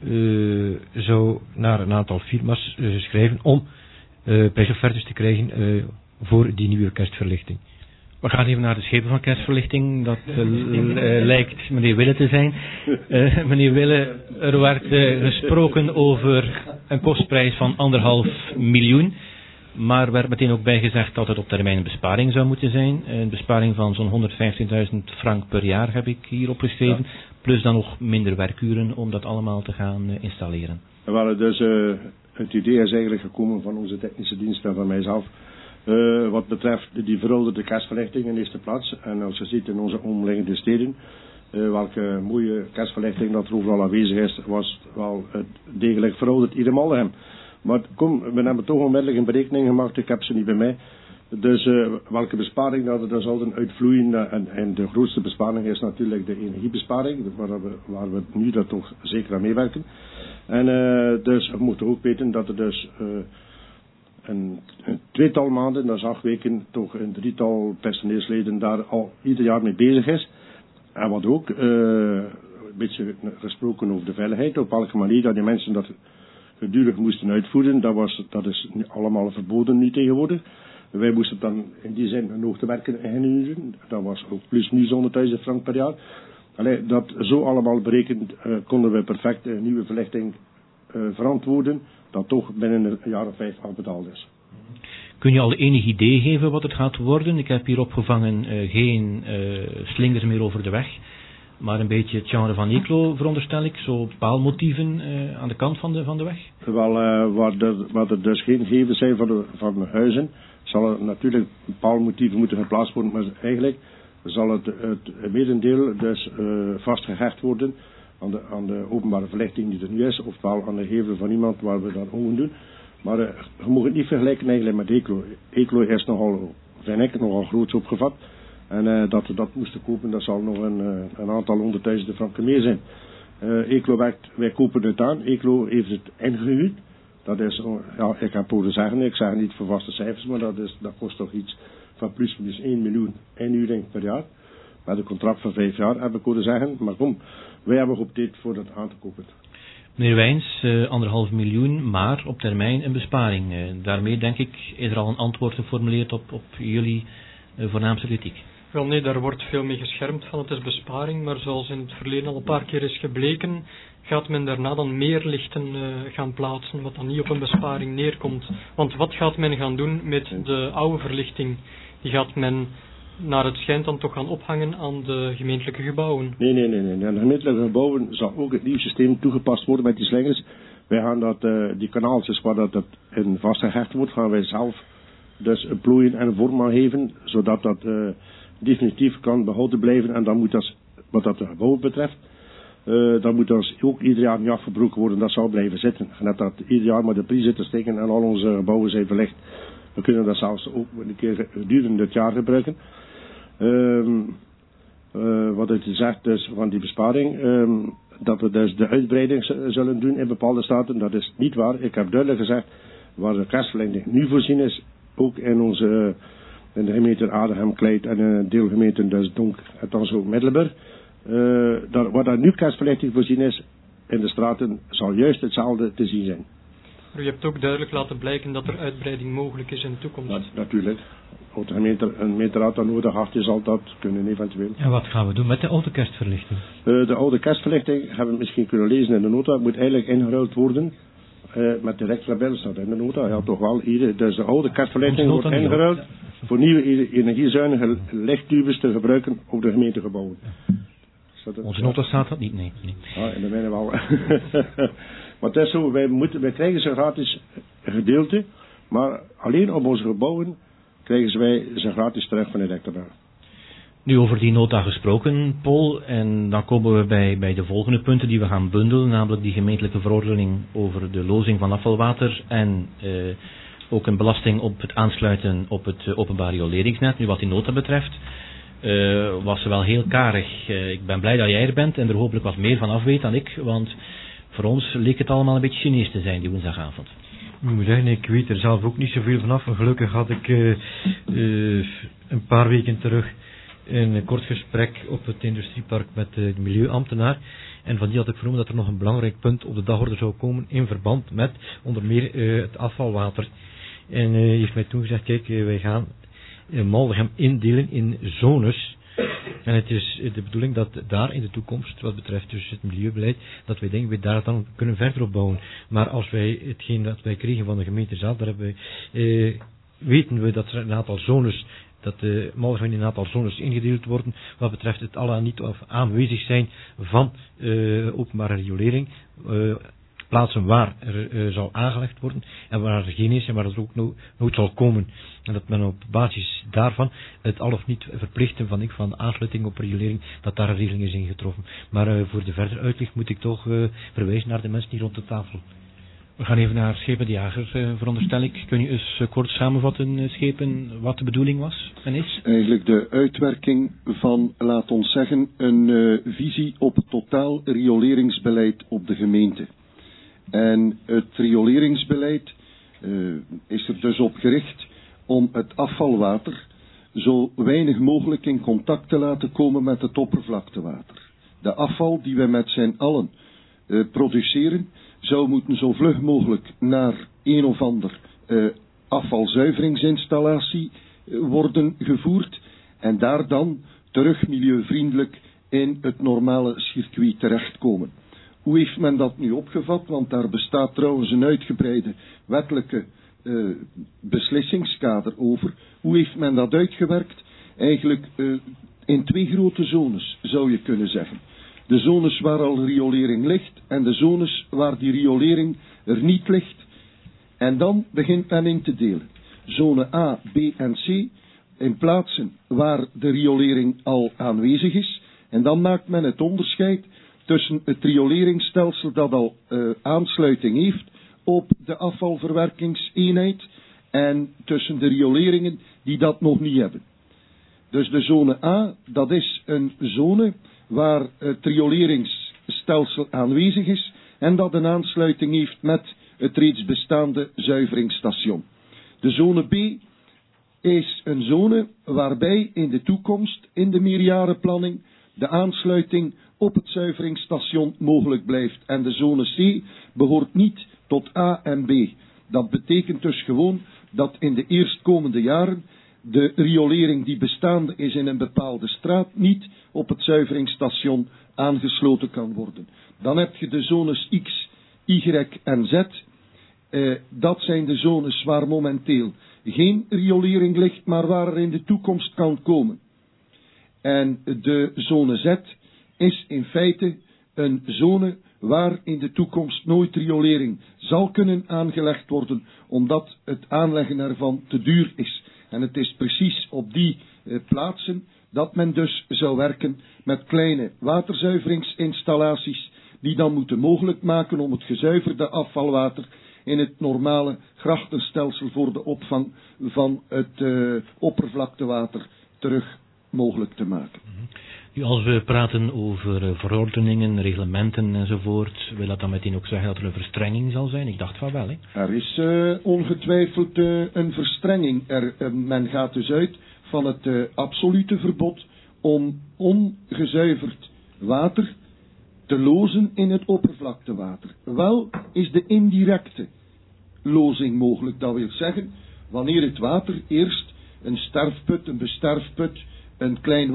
Speaker 2: zou naar een aantal firma's schrijven om prijsoffertes te krijgen voor die nieuwe kerstverlichting.
Speaker 1: We gaan even naar de schepen van kerstverlichting. Dat lijkt meneer Wille te zijn. Meneer Wille, er werd gesproken over een kostprijs van 1,5 miljoen. Maar werd meteen ook bijgezegd dat het op termijn een besparing zou moeten zijn. Een besparing van zo'n 115.000 frank per jaar heb ik hier opgeschreven. Ja. Plus dan nog minder werkuren om dat allemaal te gaan installeren.
Speaker 4: We waren dus, het idee is eigenlijk gekomen van onze technische dienst en van mijzelf. Wat betreft die verouderde kerstverlichting in eerste plaats. En als je ziet in onze omliggende steden, welke mooie kerstverlichting dat er overal aanwezig is, was wel degelijk verouderd hier in Maldegem. Maar kom, we hebben toch onmiddellijk een berekening gemaakt, ik heb ze niet bij mij. Dus welke besparing dat er zal uitvloeien, en de grootste besparing is natuurlijk de energiebesparing, waar we nu dat toch zeker aan meewerken. En dus we moeten ook weten dat er dus een tweetal maanden, dat is 8 weken, toch een drietal personeelsleden daar al ieder jaar mee bezig is. En wat ook, een beetje gesproken over de veiligheid, op welke manier dat die mensen dat gedurig moesten uitvoeren, dat is allemaal verboden nu tegenwoordig. Wij moesten dan in die zin een hoogtewerken inhuren, dat was ook plus nu 100.000 frank per jaar. Allee, dat zo allemaal berekend konden we perfect een nieuwe verlichting verantwoorden, dat toch binnen een jaar of 5 afbetaald is.
Speaker 1: Kun je al enig idee geven wat het gaat worden? Ik heb hier opgevangen geen slingers meer over de weg, maar een beetje het genre van Eeklo veronderstel ik, zo paalmotieven aan de kant van de weg?
Speaker 4: Wel, waar er dus geen gegevens zijn van de huizen, zal er natuurlijk paalmotieven moeten geplaatst worden, maar eigenlijk zal het merendeel dus vastgehecht worden aan de openbare verlichting die er nu is, ofwel aan de gevel van iemand waar we dat ogen doen. Maar je moet het niet vergelijken eigenlijk met Eeklo. Eeklo is nogal, vind ik, nogal groots opgevat. En dat we dat moesten kopen, dat zal nog een aantal 100.000 franken meer zijn. Eeklo werkt, wij kopen het aan. Eeklo heeft het ingehuurd. Dat is, ja, ik heb horen zeggen, ik zeg niet voor vaste cijfers, maar dat kost toch iets van plus minus 1 miljoen inhuring per jaar. Met een contract van 5 jaar heb ik horen zeggen. Maar kom, wij hebben geopteerd voor dat aan te kopen.
Speaker 1: Meneer Wijns, 1,5 miljoen, maar op termijn een besparing. Daarmee denk ik is er al een antwoord geformuleerd op jullie voornaamste kritiek.
Speaker 3: Wel nee, daar wordt veel mee geschermd van het is besparing, maar zoals in het verleden al een paar keer is gebleken, gaat men daarna dan meer lichten gaan plaatsen, wat dan niet op een besparing neerkomt. Want wat gaat men gaan doen met de oude verlichting? Die gaat men naar het schijnt dan toch gaan ophangen aan de gemeentelijke gebouwen?
Speaker 4: Nee. Aan de gemeentelijke gebouwen zal ook het nieuwe systeem toegepast worden met die slingers. Wij gaan die kanaaltjes waar dat in vastgehecht wordt, gaan wij zelf dus een plooien en een vorm aan geven, zodat dat definitief kan behouden blijven. En dan moet dat, wat dat de gebouwen betreft, dan moet dat ook ieder jaar niet afgebroken worden, dat zal blijven zitten. Net dat ieder jaar maar de prijzen te steken en al onze gebouwen zijn verlicht. We kunnen dat zelfs ook een keer gedurende het jaar gebruiken. Wat het zegt dus van die besparing, dat we dus de uitbreiding zullen doen in bepaalde staten, dat is niet waar. Ik heb duidelijk gezegd, waar de kerstverlichting nu voorzien is, ook in de gemeenten Adegem, Kleit en een deelgemeenten dus Donk en dan zo Middelburg. Waar daar nu kerstverlichting voorzien is in de straten, zal juist hetzelfde te zien zijn.
Speaker 3: Maar u hebt ook duidelijk laten blijken dat er uitbreiding mogelijk is in de toekomst.
Speaker 4: Natuurlijk. Als de gemeenteraad dat nodig had, zal dat kunnen eventueel.
Speaker 2: En wat gaan we doen met de oude kerstverlichting?
Speaker 4: De oude kerstverlichting, hebben we misschien kunnen lezen in de nota, moet eigenlijk ingeruild worden met direct label staat in de nota. Ja, toch wel. Dus de oude kerstverlichting wordt ingeruild voor nieuwe energiezuinige lichttubes te gebruiken op de gemeentegebouwen.
Speaker 1: Onze nota staat dat niet, nee.
Speaker 4: Ja, in de mijne wel. Maar het is zo, wij krijgen ze gratis gedeelte, maar alleen op onze gebouwen krijgen wij ze gratis terug van de hectare.
Speaker 1: Nu over die nota gesproken, Paul, en dan komen we bij de volgende punten die we gaan bundelen, namelijk die gemeentelijke verordening over de lozing van afvalwater en ook een belasting op het aansluiten op het openbaar rioleringsnet. Nu wat die nota betreft, was ze wel heel karig. Ik ben blij dat jij er bent en er hopelijk wat meer van af weet dan ik, want voor ons leek het allemaal een beetje Chinees te zijn die woensdagavond.
Speaker 2: Ik moet zeggen, ik weet er zelf ook niet zoveel vanaf. Gelukkig had ik een paar weken terug een kort gesprek op het industriepark met de milieuambtenaar. En van die had ik vernomen dat er nog een belangrijk punt op de dagorde zou komen in verband met onder meer het afvalwater. En heeft mij toen gezegd, kijk, wij gaan Maldegem indelen in zones. En het is de bedoeling dat daar in de toekomst, wat betreft dus het milieubeleid, dat wij denken we daar dan kunnen verder op bouwen. Maar als wij hetgeen dat wij kregen van de gemeente zelf, daar hebben wij, weten we dat er een aantal zones, dat Maldegem in een aantal zones ingedeeld worden, wat betreft het al aan niet of aanwezig zijn van openbare riolering, plaatsen waar er zal aangelegd worden en waar er geen is en waar het ook nooit zal komen. En dat men op basis daarvan het al of niet verplichten van de aansluiting op riolering, dat daar een regeling is ingetroffen. Maar voor de verdere uitleg moet ik toch verwijzen naar de mensen hier rond de tafel.
Speaker 1: We gaan even naar Schepen de Jager, veronderstel ik. Kun je eens kort samenvatten, Schepen, wat de bedoeling was en is?
Speaker 6: Eigenlijk de uitwerking van, laat ons zeggen, een visie op het totaal rioleringsbeleid op de gemeente. En het rioleringsbeleid is er dus op gericht om het afvalwater zo weinig mogelijk in contact te laten komen met het oppervlaktewater. De afval die we met z'n allen produceren, zou moeten zo vlug mogelijk naar een of ander afvalzuiveringsinstallatie worden gevoerd en daar dan terug milieuvriendelijk in het normale circuit terechtkomen. Hoe heeft men dat nu opgevat? Want daar bestaat trouwens een uitgebreide wettelijke beslissingskader over. Hoe heeft men dat uitgewerkt? Eigenlijk in 2 grote zones, zou je kunnen zeggen. De zones waar al riolering ligt en de zones waar die riolering er niet ligt. En dan begint men in te delen. Zone A, B en C in plaatsen waar de riolering al aanwezig is. En dan maakt men het onderscheid tussen het rioleringsstelsel dat al aansluiting heeft op de afvalverwerkingseenheid en tussen de rioleringen die dat nog niet hebben. Dus de zone A, dat is een zone waar het rioleringsstelsel aanwezig is en dat een aansluiting heeft met het reeds bestaande zuiveringsstation. De zone B is een zone waarbij in de toekomst, in de meerjarenplanning, de aansluiting op het zuiveringsstation mogelijk blijft. En de zone C behoort niet tot A en B. Dat betekent dus gewoon dat in de eerstkomende jaren de riolering die bestaande is in een bepaalde straat niet op het zuiveringsstation aangesloten kan worden. Dan heb je de zones X, Y en Z. Dat zijn de zones waar momenteel geen riolering ligt, maar waar er in de toekomst kan komen. En de zone Z is in feite een zone waar in de toekomst nooit riolering zal kunnen aangelegd worden, omdat het aanleggen ervan te duur is. En het is precies op die plaatsen dat men dus zou werken met kleine waterzuiveringsinstallaties, die dan moeten mogelijk maken om het gezuiverde afvalwater in het normale grachtenstelsel voor de opvang van het oppervlaktewater terug mogelijk te maken.
Speaker 1: Nu, als we praten over verordeningen, reglementen enzovoort, wil dat dan meteen ook zeggen dat er een verstrenging zal zijn? Ik dacht van wel, hè?
Speaker 6: Er is ongetwijfeld een verstrenging. Men gaat dus uit van het absolute verbod om ongezuiverd water te lozen in het oppervlaktewater. Wel is de indirecte lozing mogelijk. Dat wil zeggen, wanneer het water eerst een sterfput, een besterfput, een klein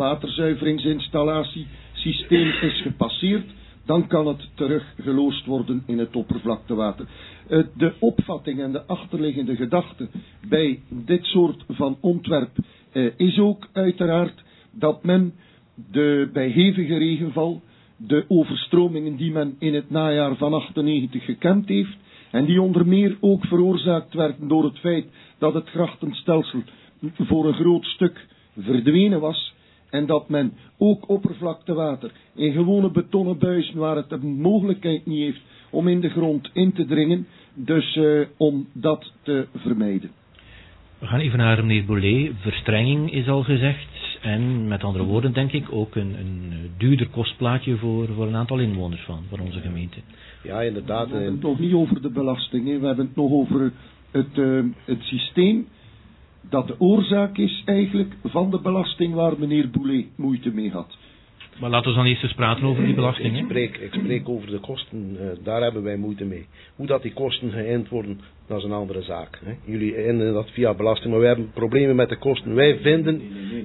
Speaker 6: waterzuiveringsinstallatiesysteem is gepasseerd, dan kan het terug geloosd worden in het oppervlaktewater. De opvatting en de achterliggende gedachte bij dit soort van ontwerp is ook uiteraard dat men bij hevige regenval de overstromingen die men in het najaar van 98 gekend heeft en die onder meer ook veroorzaakt werden door het feit dat het grachtenstelsel voor een groot stuk verdwenen was. En dat men ook oppervlaktewater in gewone betonnen buizen waar het de mogelijkheid niet heeft om in de grond in te dringen. Dus om dat te vermijden.
Speaker 1: We gaan even naar meneer Boulé. Verstrenging is al gezegd. En met andere woorden denk ik ook een duurder kostplaatje voor een aantal inwoners van onze gemeente.
Speaker 5: Ja, inderdaad.
Speaker 6: We hebben het nog niet over de belasting. Hè. We hebben het nog over het systeem dat de oorzaak is eigenlijk van de belasting waar meneer Boulé moeite mee had.
Speaker 1: Maar laten we dan eerst eens praten over die belasting.
Speaker 5: Ik spreek over de kosten, daar hebben wij moeite mee. Hoe dat die kosten geïnd worden, dat is een andere zaak. Hè. Jullie inden dat via belasting, maar wij hebben problemen met de kosten. Wij vinden,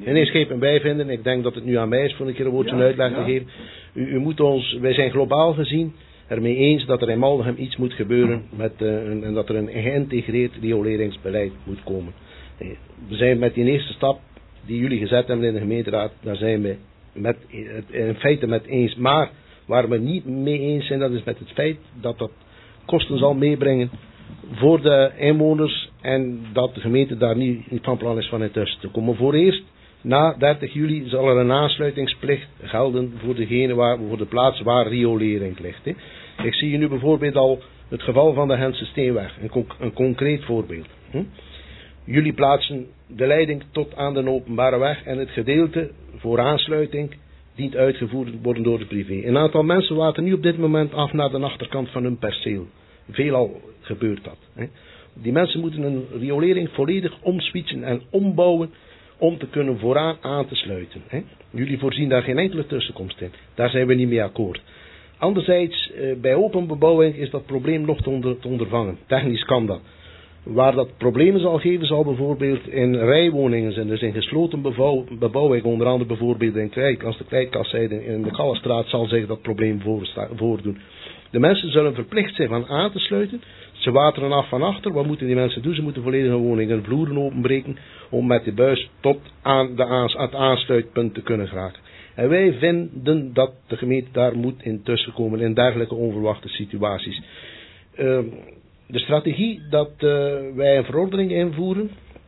Speaker 5: ik denk dat het nu aan mij is voor een keer een woordje uitleg te geven. U moet ons, wij zijn globaal gezien ermee eens dat er in Maldegem iets moet gebeuren en dat er een geïntegreerd rioleringsbeleid moet komen. We zijn met die eerste stap die jullie gezet hebben in de gemeenteraad, daar zijn we in feite met eens. Maar waar we niet mee eens zijn, dat is met het feit dat dat kosten zal meebrengen voor de inwoners en dat de gemeente daar niet van plan is van intussen te komen. Voor eerst, na 30 juli zal er een aansluitingsplicht gelden voor voor de plaats waar riolering ligt. Hè. Ik zie je nu bijvoorbeeld al het geval van de Gentse Steenweg, een concreet voorbeeld. Jullie plaatsen de leiding tot aan de openbare weg en het gedeelte voor aansluiting dient uitgevoerd worden door de privé. Een aantal mensen waten nu op dit moment af naar de achterkant van hun perceel. Veelal gebeurt dat. Hè. Die mensen moeten hun riolering volledig omswitchen en ombouwen om te kunnen vooraan aan te sluiten. Hè. Jullie voorzien daar geen enkele tussenkomst in. Daar zijn we niet mee akkoord. Anderzijds, bij open bebouwing is dat probleem nog te ondervangen. Technisch kan dat. Waar dat problemen zal geven, zal bijvoorbeeld in rijwoningen zijn, dus in gesloten bebouwing, onder andere bijvoorbeeld in Krijk, als de Krijkkasszijde in de Kallestraat zal zich dat probleem voordoen. De mensen zullen verplicht zijn van aan te sluiten. Ze wateren af van achter. Wat moeten die mensen doen? Ze moeten volledige woningen vloeren openbreken om met de buis tot aan het aansluitpunt te kunnen geraken. En wij vinden dat de gemeente daar moet intussen komen in dergelijke onverwachte situaties. De strategie dat wij een verordening invoeren,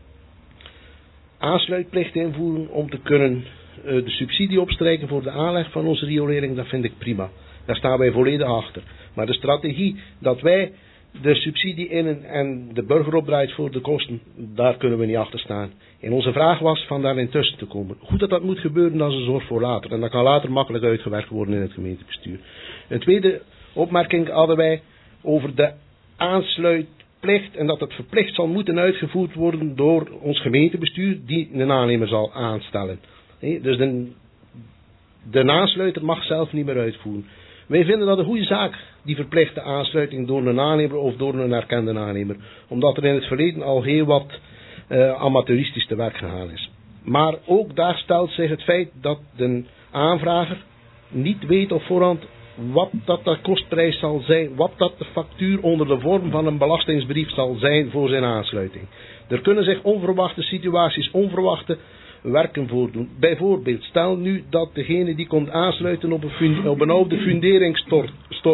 Speaker 5: aansluitplicht invoeren om te kunnen de subsidie opstrijken voor de aanleg van onze riolering, dat vind ik prima. Daar staan wij volledig achter. Maar de strategie dat wij de subsidie innen en de burger opdraait voor de kosten, daar kunnen we niet achter staan. En onze vraag was van daar intussen te komen. Goed dat dat moet gebeuren, dat is een zorg voor later. En dat kan later makkelijk uitgewerkt worden in het gemeentebestuur. Een tweede opmerking hadden wij over de aansluitplicht en dat het verplicht zal moeten uitgevoerd worden door ons gemeentebestuur die een aannemer zal aanstellen. Dus de aansluiter mag zelf niet meer uitvoeren. Wij vinden dat een goede zaak, die verplichte aansluiting door een aannemer of door een erkende aannemer. Omdat er in het verleden al heel wat amateuristisch te werk gegaan is. Maar ook daar stelt zich het feit dat de aanvrager niet weet op voorhand wat dat de kostprijs zal zijn, wat dat de factuur onder de vorm van een belastingsbrief zal zijn voor zijn aansluiting. Er kunnen zich onverwachte situaties, onverwachte werken voordoen. Bijvoorbeeld, stel nu dat degene die komt aansluiten op een oude funderingstort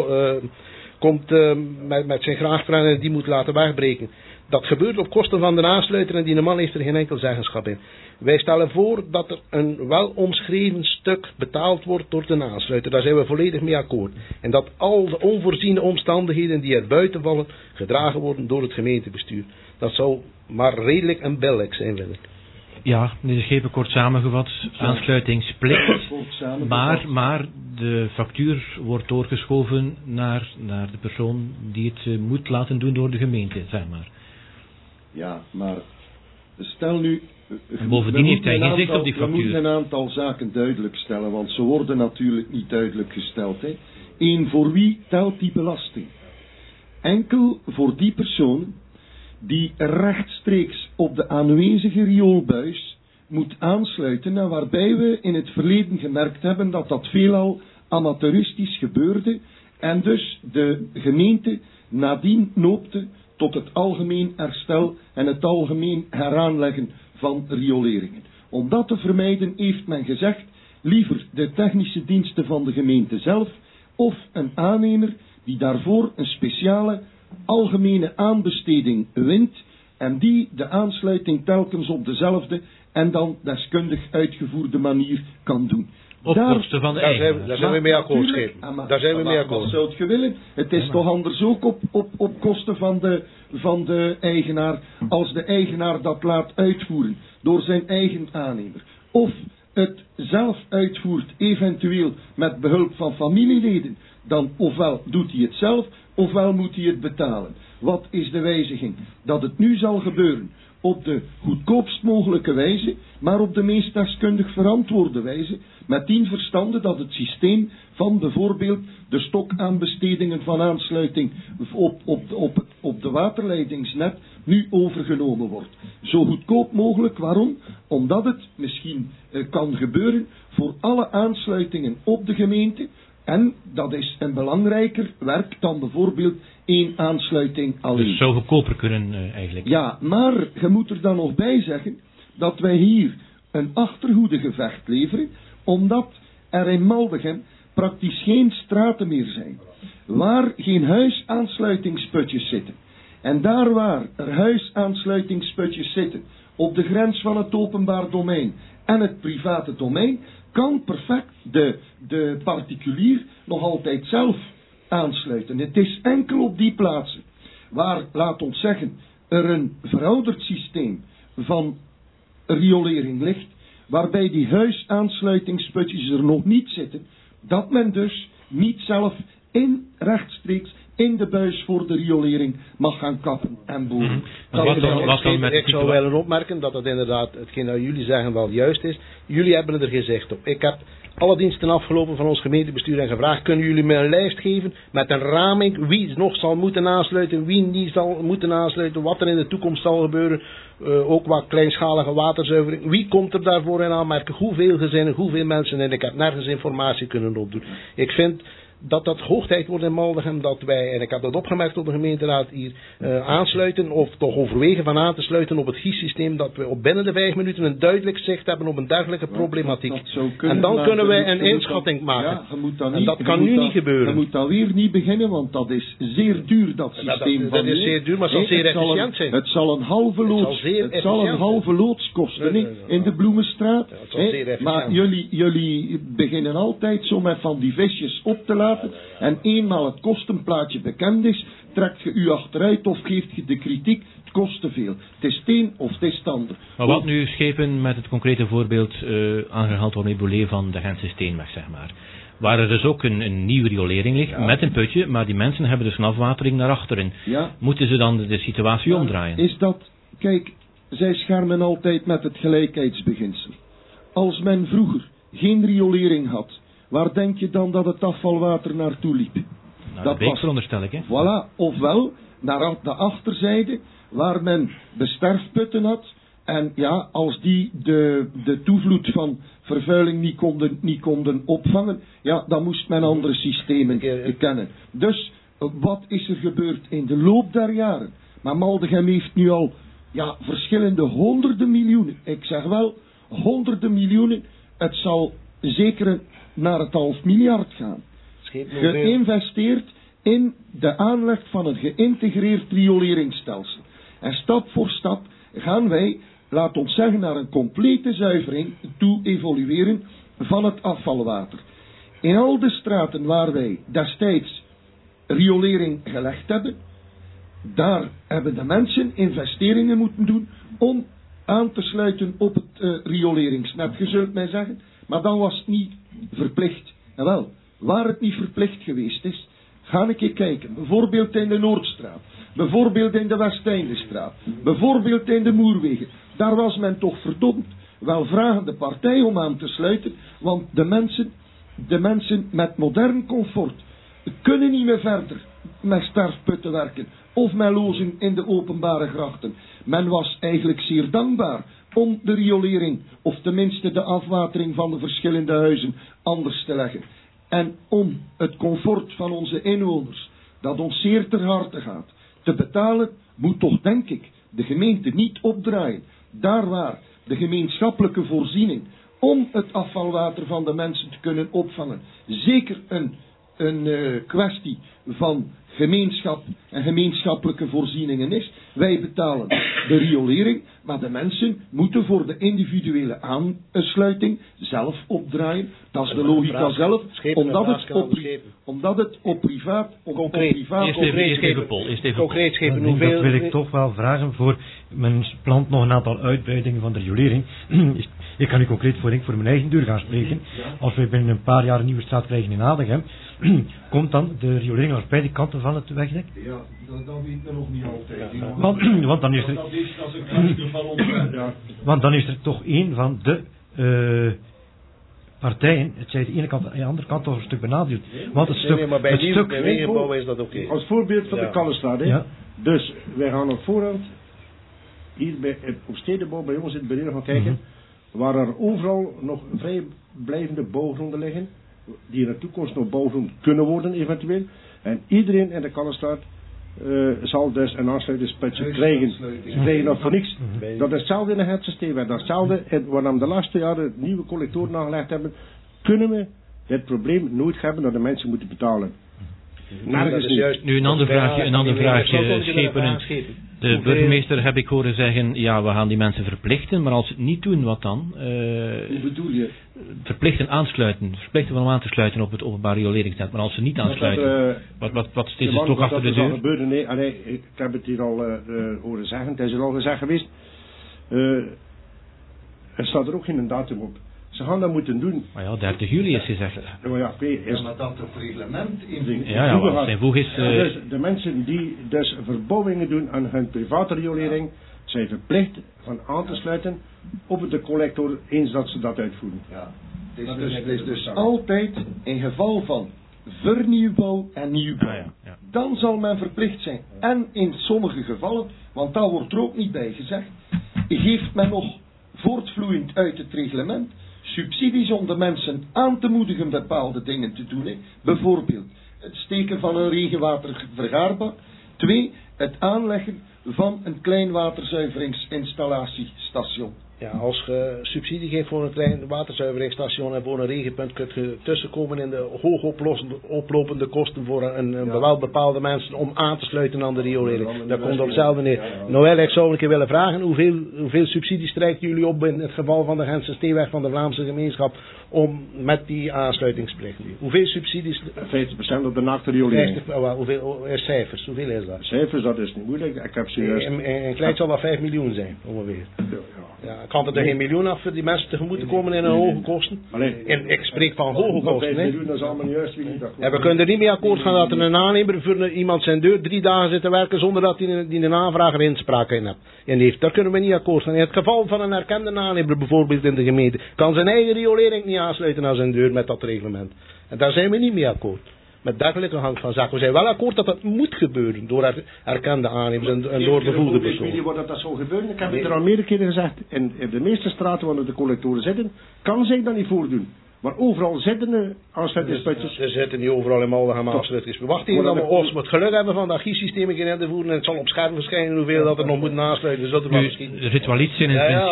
Speaker 5: komt met zijn graagkraan en die moet laten wegbreken. Dat gebeurt op kosten van de aansluiter en die man heeft er geen enkel zeggenschap in. Wij stellen voor dat er een wel omschreven stuk betaald wordt door de aansluiter. Daar zijn we volledig mee akkoord. En dat al de onvoorziene omstandigheden die er buiten vallen, gedragen worden door het gemeentebestuur. Dat zou maar redelijk en billig zijn, vind ik.
Speaker 1: Ja, meneer Schepen, kort samengevat, aansluitingsplicht, maar de factuur wordt doorgeschoven naar de persoon die het moet laten doen door de gemeente, zeg maar.
Speaker 6: Ja, maar stel nu...
Speaker 1: En bovendien heeft hij geen zicht op die factuur.
Speaker 6: We moeten een aantal zaken duidelijk stellen, want ze worden natuurlijk niet duidelijk gesteld. Hè. Eén, voor wie telt die belasting? Enkel voor die persoon die rechtstreeks op de aanwezige rioolbuis moet aansluiten en waarbij we in het verleden gemerkt hebben dat dat veelal amateuristisch gebeurde en dus de gemeente nadien noopte tot het algemeen herstel en het algemeen heraanleggen van rioleringen. Om dat te vermijden heeft men gezegd, liever de technische diensten van de gemeente zelf of een aannemer die daarvoor een speciale algemene aanbesteding wint en die de aansluiting telkens op dezelfde en dan deskundig uitgevoerde manier kan doen.
Speaker 1: Op kosten van de eigenaar.
Speaker 5: Daar zijn we mee akkoord, Schepen. Daar zijn we mee akkoord.
Speaker 6: Wat zou je willen? Het is toch anders ook op kosten van de eigenaar, als de eigenaar dat laat uitvoeren door zijn eigen aannemer. Of het zelf uitvoert, eventueel met behulp van familieleden, dan ofwel doet hij het zelf, ofwel moet hij het betalen. Wat is de wijziging? Dat het nu zal gebeuren op de goedkoopst mogelijke wijze, maar op de meest deskundig verantwoorde wijze, met dien verstande dat het systeem van bijvoorbeeld de stokaanbestedingen van aansluiting op de waterleidingsnet nu overgenomen wordt. Zo goedkoop mogelijk, waarom? Omdat het misschien kan gebeuren voor alle aansluitingen op de gemeente, en dat is een belangrijker werk dan bijvoorbeeld één aansluiting alleen.
Speaker 1: Dus het zou goedkoper kunnen eigenlijk.
Speaker 6: Ja, maar je moet er dan nog bij zeggen dat wij hier een achterhoedegevecht leveren, omdat er in Maldegem praktisch geen straten meer zijn, waar geen huisaansluitingsputjes zitten. En daar waar er huisaansluitingsputjes zitten, op de grens van het openbaar domein en het private domein, kan perfect de particulier nog altijd zelf aansluiten. Het is enkel op die plaatsen waar, laat ons zeggen, er een verouderd systeem van riolering ligt, waarbij die huisaansluitingsputjes er nog niet zitten, dat men dus niet zelf rechtstreeks in de buis voor de riolering mag gaan kappen en boren.
Speaker 5: Ik zou wel opmerken dat het inderdaad, hetgeen dat jullie zeggen wel juist is. Jullie hebben er geen zicht op. Ik heb alle diensten afgelopen van ons gemeentebestuur en gevraagd, kunnen jullie me een lijst geven met een raming, wie nog zal moeten aansluiten, wie niet zal moeten aansluiten, wat er in de toekomst zal gebeuren, ook wat kleinschalige waterzuivering, wie komt er daarvoor in aanmerking, hoeveel gezinnen, hoeveel mensen, en ik heb nergens informatie kunnen opdoen. Ik vind dat hoog tijd wordt in Maldegem dat wij, en ik heb dat opgemerkt op de gemeenteraad hier, aansluiten of toch overwegen van aan te sluiten op het GIS-systeem, dat we op binnen de 5 minuten een duidelijk zicht hebben op een dergelijke problematiek. En dan kunnen wij een inschatting maken. Ja, en dat kan nu niet gebeuren.
Speaker 6: Je moet alweer niet beginnen, want dat is zeer duur, dat systeem.
Speaker 5: Dat is zeer duur, maar het zal zeer efficiënt zijn.
Speaker 6: Het zal een halve loods kosten in de Bloemenstraat. Maar jullie beginnen altijd zo met van die visjes op te laten. En eenmaal het kostenplaatje bekend is, trekt je u achteruit of geeft je de kritiek, het kost te veel. Het is het een of het is het ander.
Speaker 1: Maar wat nu Schepen met het concrete voorbeeld aangehaald door Boulé van de Gentse Steenweg, zeg maar. Waar er dus ook een nieuwe riolering ligt, met een putje, maar die mensen hebben dus een afwatering naar achteren. Ja. Moeten ze dan de situatie omdraaien?
Speaker 6: Is dat, kijk, zij schermen altijd met het gelijkheidsbeginsel. Als men vroeger geen riolering had, waar denk je dan dat het afvalwater naartoe liep?
Speaker 1: Naar de beek, veronderstel ik, hè?
Speaker 6: Voilà, ofwel naar de achterzijde, waar men besterfputten had. En ja, als die de toevloed van vervuiling niet konden opvangen, ja, dan moest men andere systemen kennen. Dus, wat is er gebeurd in de loop der jaren? Maar Maldegem heeft nu al, ja, verschillende honderden miljoenen. Ik zeg wel, honderden miljoenen. Het zal zeker naar het 500 miljoen gaan. Geïnvesteerd in de aanleg van een geïntegreerd rioleringsstelsel. En stap voor stap gaan wij, laat ons zeggen, naar een complete zuivering toe evolueren van het afvalwater. In al de straten waar wij destijds riolering gelegd hebben, daar hebben de mensen investeringen moeten doen om aan te sluiten op het rioleringsnet. Je zult mij zeggen, maar dan was het niet verplicht. En wel, waar het niet verplicht geweest is, ga een keer kijken. Bijvoorbeeld in de Noordstraat. Bijvoorbeeld in de Westeindestraat. Bijvoorbeeld in de Moerwegen. Daar was men toch verdomd wel vragende partij om aan te sluiten. Want de mensen met modern comfort kunnen niet meer verder met sterfputten werken. Of met lozen in de openbare grachten. Men was eigenlijk zeer dankbaar om de riolering, of tenminste de afwatering van de verschillende huizen, anders te leggen. En om het comfort van onze inwoners, dat ons zeer ter harte gaat, te betalen, moet toch, denk ik, de gemeente niet opdraaien. Daar waar de gemeenschappelijke voorziening om het afvalwater van de mensen te kunnen opvangen, zeker een een kwestie van gemeenschap en gemeenschappelijke voorzieningen is. Wij betalen de riolering, maar de mensen moeten voor de individuele aansluiting zelf opdraaien. Dat is de logica zelf, omdat het op privaat...
Speaker 1: Eerst even Paul.
Speaker 2: Concreet schepen, hoeveel... Dat wil ik toch wel vragen voor... Men plant nog een aantal uitbreidingen van de riolering. Ik kan u concreet voor mijn eigen deur gaan spreken. Als we binnen een paar jaar een nieuwe straat krijgen in Adegem, komt dan de riolering naar beide kanten van het wegdek?
Speaker 6: Ja, dat weet men nog niet altijd.
Speaker 2: Want dan is er...
Speaker 6: Dat is een kwestie van ontwerp. Ja.
Speaker 2: Want dan is er toch één van de... partijen, het zij de ene kant en de andere kant toch een stuk benadeeld. Want het stuk...
Speaker 5: maar bij nieuwbouw is dat oké.
Speaker 4: Als voorbeeld van de Kallenstraat.
Speaker 2: Ja.
Speaker 4: Dus wij gaan op voorhand hier op stedenbouw bij ons in het beneden gaan kijken, waar er overal nog vrij blijvende bouwgronden liggen, die in de toekomst nog bouwgrond kunnen worden eventueel. En iedereen in de Kallenstraat zal dus een aansluitingsputje krijgen. Ze krijgen nog voor niks. Dat is hetzelfde in het systeem. En datzelfde, waar we de laatste jaren nieuwe collectoren aangelegd hebben, kunnen we dit probleem nooit hebben dat de mensen moeten betalen.
Speaker 1: Nu een ander vraagje, Schepenen. De burgemeester heb ik horen zeggen, ja, we gaan die mensen verplichten, maar als ze het niet doen, wat dan?
Speaker 6: Hoe bedoel je?
Speaker 1: Verplichten om aan te sluiten op het openbaar rioleringsnet, maar als ze niet aansluiten, wat steeds is toch achter de deur?
Speaker 4: Gebeurde, nee, ik heb het hier al horen zeggen, het is er al gezegd geweest. Er staat er ook geen datum op. Ze gaan dat moeten doen.
Speaker 1: Maar ja, 30 juli is gezegd.
Speaker 6: Maar dat het reglement in
Speaker 1: zijn voeg is...
Speaker 4: Dus de mensen die dus verbouwingen doen aan hun private riolering, zijn verplicht van aan te sluiten op de collector eens dat ze dat uitvoeren.
Speaker 6: Ja. Het is dus altijd in geval van vernieuwbouw en nieuwbouw. Dan zal men verplicht zijn. En in sommige gevallen, want daar wordt er ook niet bij gezegd, geeft men nog voortvloeiend uit het reglement subsidies om de mensen aan te moedigen bepaalde dingen te doen. Bijvoorbeeld het steken van een regenwatervergaarbak. 2. Het aanleggen van een kleinwaterzuiveringsinstallatietation.
Speaker 5: Ja, als je subsidie geeft voor een klein waterzuiveringsstation en voor een regenpunt, kun je tussenkomen in de hoog oplopende kosten voor een bepaalde mensen om aan te sluiten aan de riolering. Dat komt op hetzelfde neer. Noël, ik zou een keer willen vragen, hoeveel subsidies strijken jullie op in het geval van de Gentse Steenweg van de Vlaamse gemeenschap om met die aansluitingsplicht? Hoeveel subsidies?
Speaker 4: 50% op de naakte riolering.
Speaker 5: Hoeveel cijfers? Hoeveel is dat?
Speaker 4: Cijfers, dat is niet moeilijk. Ik heb
Speaker 5: en klein zal dat 5 miljoen zijn, ongeveer. Ja, kan er geen miljoen af voor die mensen tegemoet te komen in een hoge kosten? En ik spreek van hoge kosten.
Speaker 4: Dat is allemaal niet juist.
Speaker 5: En we kunnen er niet mee akkoord gaan dat er een aannemer voor iemand zijn deur 3 dagen zit te werken zonder dat hij een aanvrager inspraak in heeft. Daar kunnen we niet akkoord gaan. In het geval van een erkende aannemer bijvoorbeeld in de gemeente, kan zijn eigen riolering niet aansluiten aan zijn deur met dat reglement. En daar zijn we niet mee akkoord. Met dergelijke gang van zaken. We zijn wel akkoord dat dat moet gebeuren door erkende aannemers en door bevoegde personen.
Speaker 4: Weet je wat dat zal gebeuren? Ik heb het er al meerdere keren gezegd. In de meeste straten waar de collectoren zitten, kan zich dat niet voordoen. Maar overal zitten er aansluitingsputjes.
Speaker 5: Ze zitten niet overal in Maldegem aansluitingsputjes. We wachten dat we het geluk hebben van dat GIS-systeem in te voeren en het zal op scherm verschijnen hoeveel dat er nog moeten aansluiten. Dus
Speaker 1: ritualitsen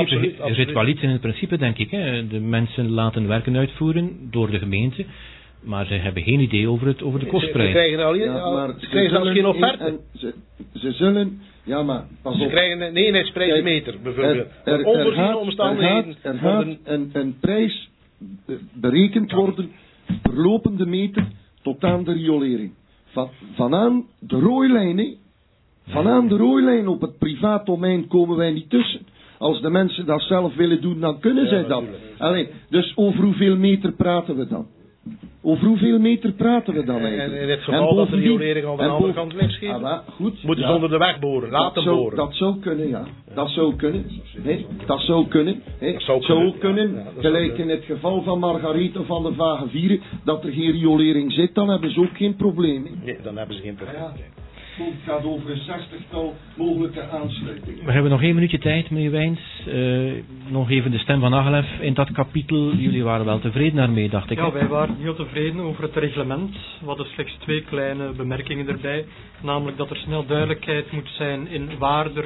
Speaker 1: in het principe, denk ik. Hè. De mensen laten werken uitvoeren door de gemeente. Maar ze hebben geen idee over de kostprijs.
Speaker 5: Ze krijgen zelfs geen offerte.
Speaker 6: Ze zullen... Ja, maar pas op.
Speaker 5: Ze krijgen een eenheidsprijsmeter bijvoorbeeld. Onder die omstandigheden...
Speaker 6: Er gaat een prijs berekend worden per lopende meter tot aan de riolering. Vanaan de rooilijn, vanaan de rooilijn op het privaat domein komen wij niet tussen. Als de mensen dat zelf willen doen, dan kunnen zij dat. Alleen, dus over hoeveel meter praten we dan? Over hoeveel meter praten we dan eigenlijk?
Speaker 5: En in het geval dat de riolering aan de andere kant weggeeft, moeten ze onder de weg boren, laten boren.
Speaker 6: Dat zou kunnen, ja. Dat zou kunnen. Dat zou kunnen. Het zou ook kunnen, gelijk in het geval van Margarethe van de Vage Vieren, dat er geen riolering zit, dan hebben ze ook geen probleem.
Speaker 5: Nee, dan hebben ze geen probleem.
Speaker 6: Het gaat over een 60-tal mogelijke aansluitingen.
Speaker 1: We hebben nog 1 minuutje tijd, meneer Wijns. Nog even de stem van Agelef in dat kapitel. Jullie waren wel tevreden daarmee, dacht ik.
Speaker 3: Ja, wij waren heel tevreden over het reglement. We hadden slechts 2 kleine bemerkingen erbij. Namelijk dat er snel duidelijkheid moet zijn in waar er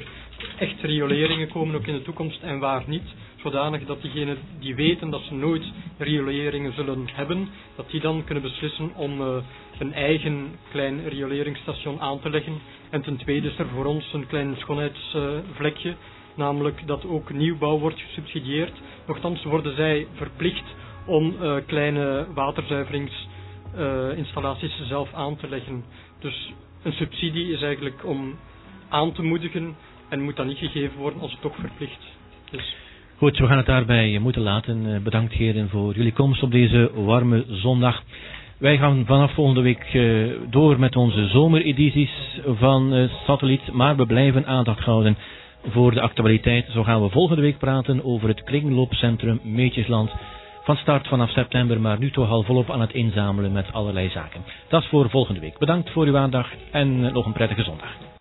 Speaker 3: echt rioleringen komen ook in de toekomst en waar niet, zodanig dat diegenen die weten dat ze nooit rioleringen zullen hebben, dat die dan kunnen beslissen om een eigen klein rioleringsstation aan te leggen. En ten tweede is er voor ons een klein schoonheidsvlekje, namelijk dat ook nieuwbouw wordt gesubsidieerd. Nochtans worden zij verplicht om kleine waterzuiveringsinstallaties zelf aan te leggen. Dus een subsidie is eigenlijk om aan te moedigen en moet dan niet gegeven worden als het toch verplicht is.
Speaker 1: Goed, we gaan het daarbij moeten laten. Bedankt heren voor jullie komst op deze warme zondag. Wij gaan vanaf volgende week door met onze zomeredities van Satelliet, maar we blijven aandacht houden voor de actualiteit. Zo gaan we volgende week praten over het kringloopcentrum Meetjesland. Van start vanaf september, maar nu toch al volop aan het inzamelen met allerlei zaken. Dat is voor volgende week. Bedankt voor uw aandacht en nog een prettige zondag.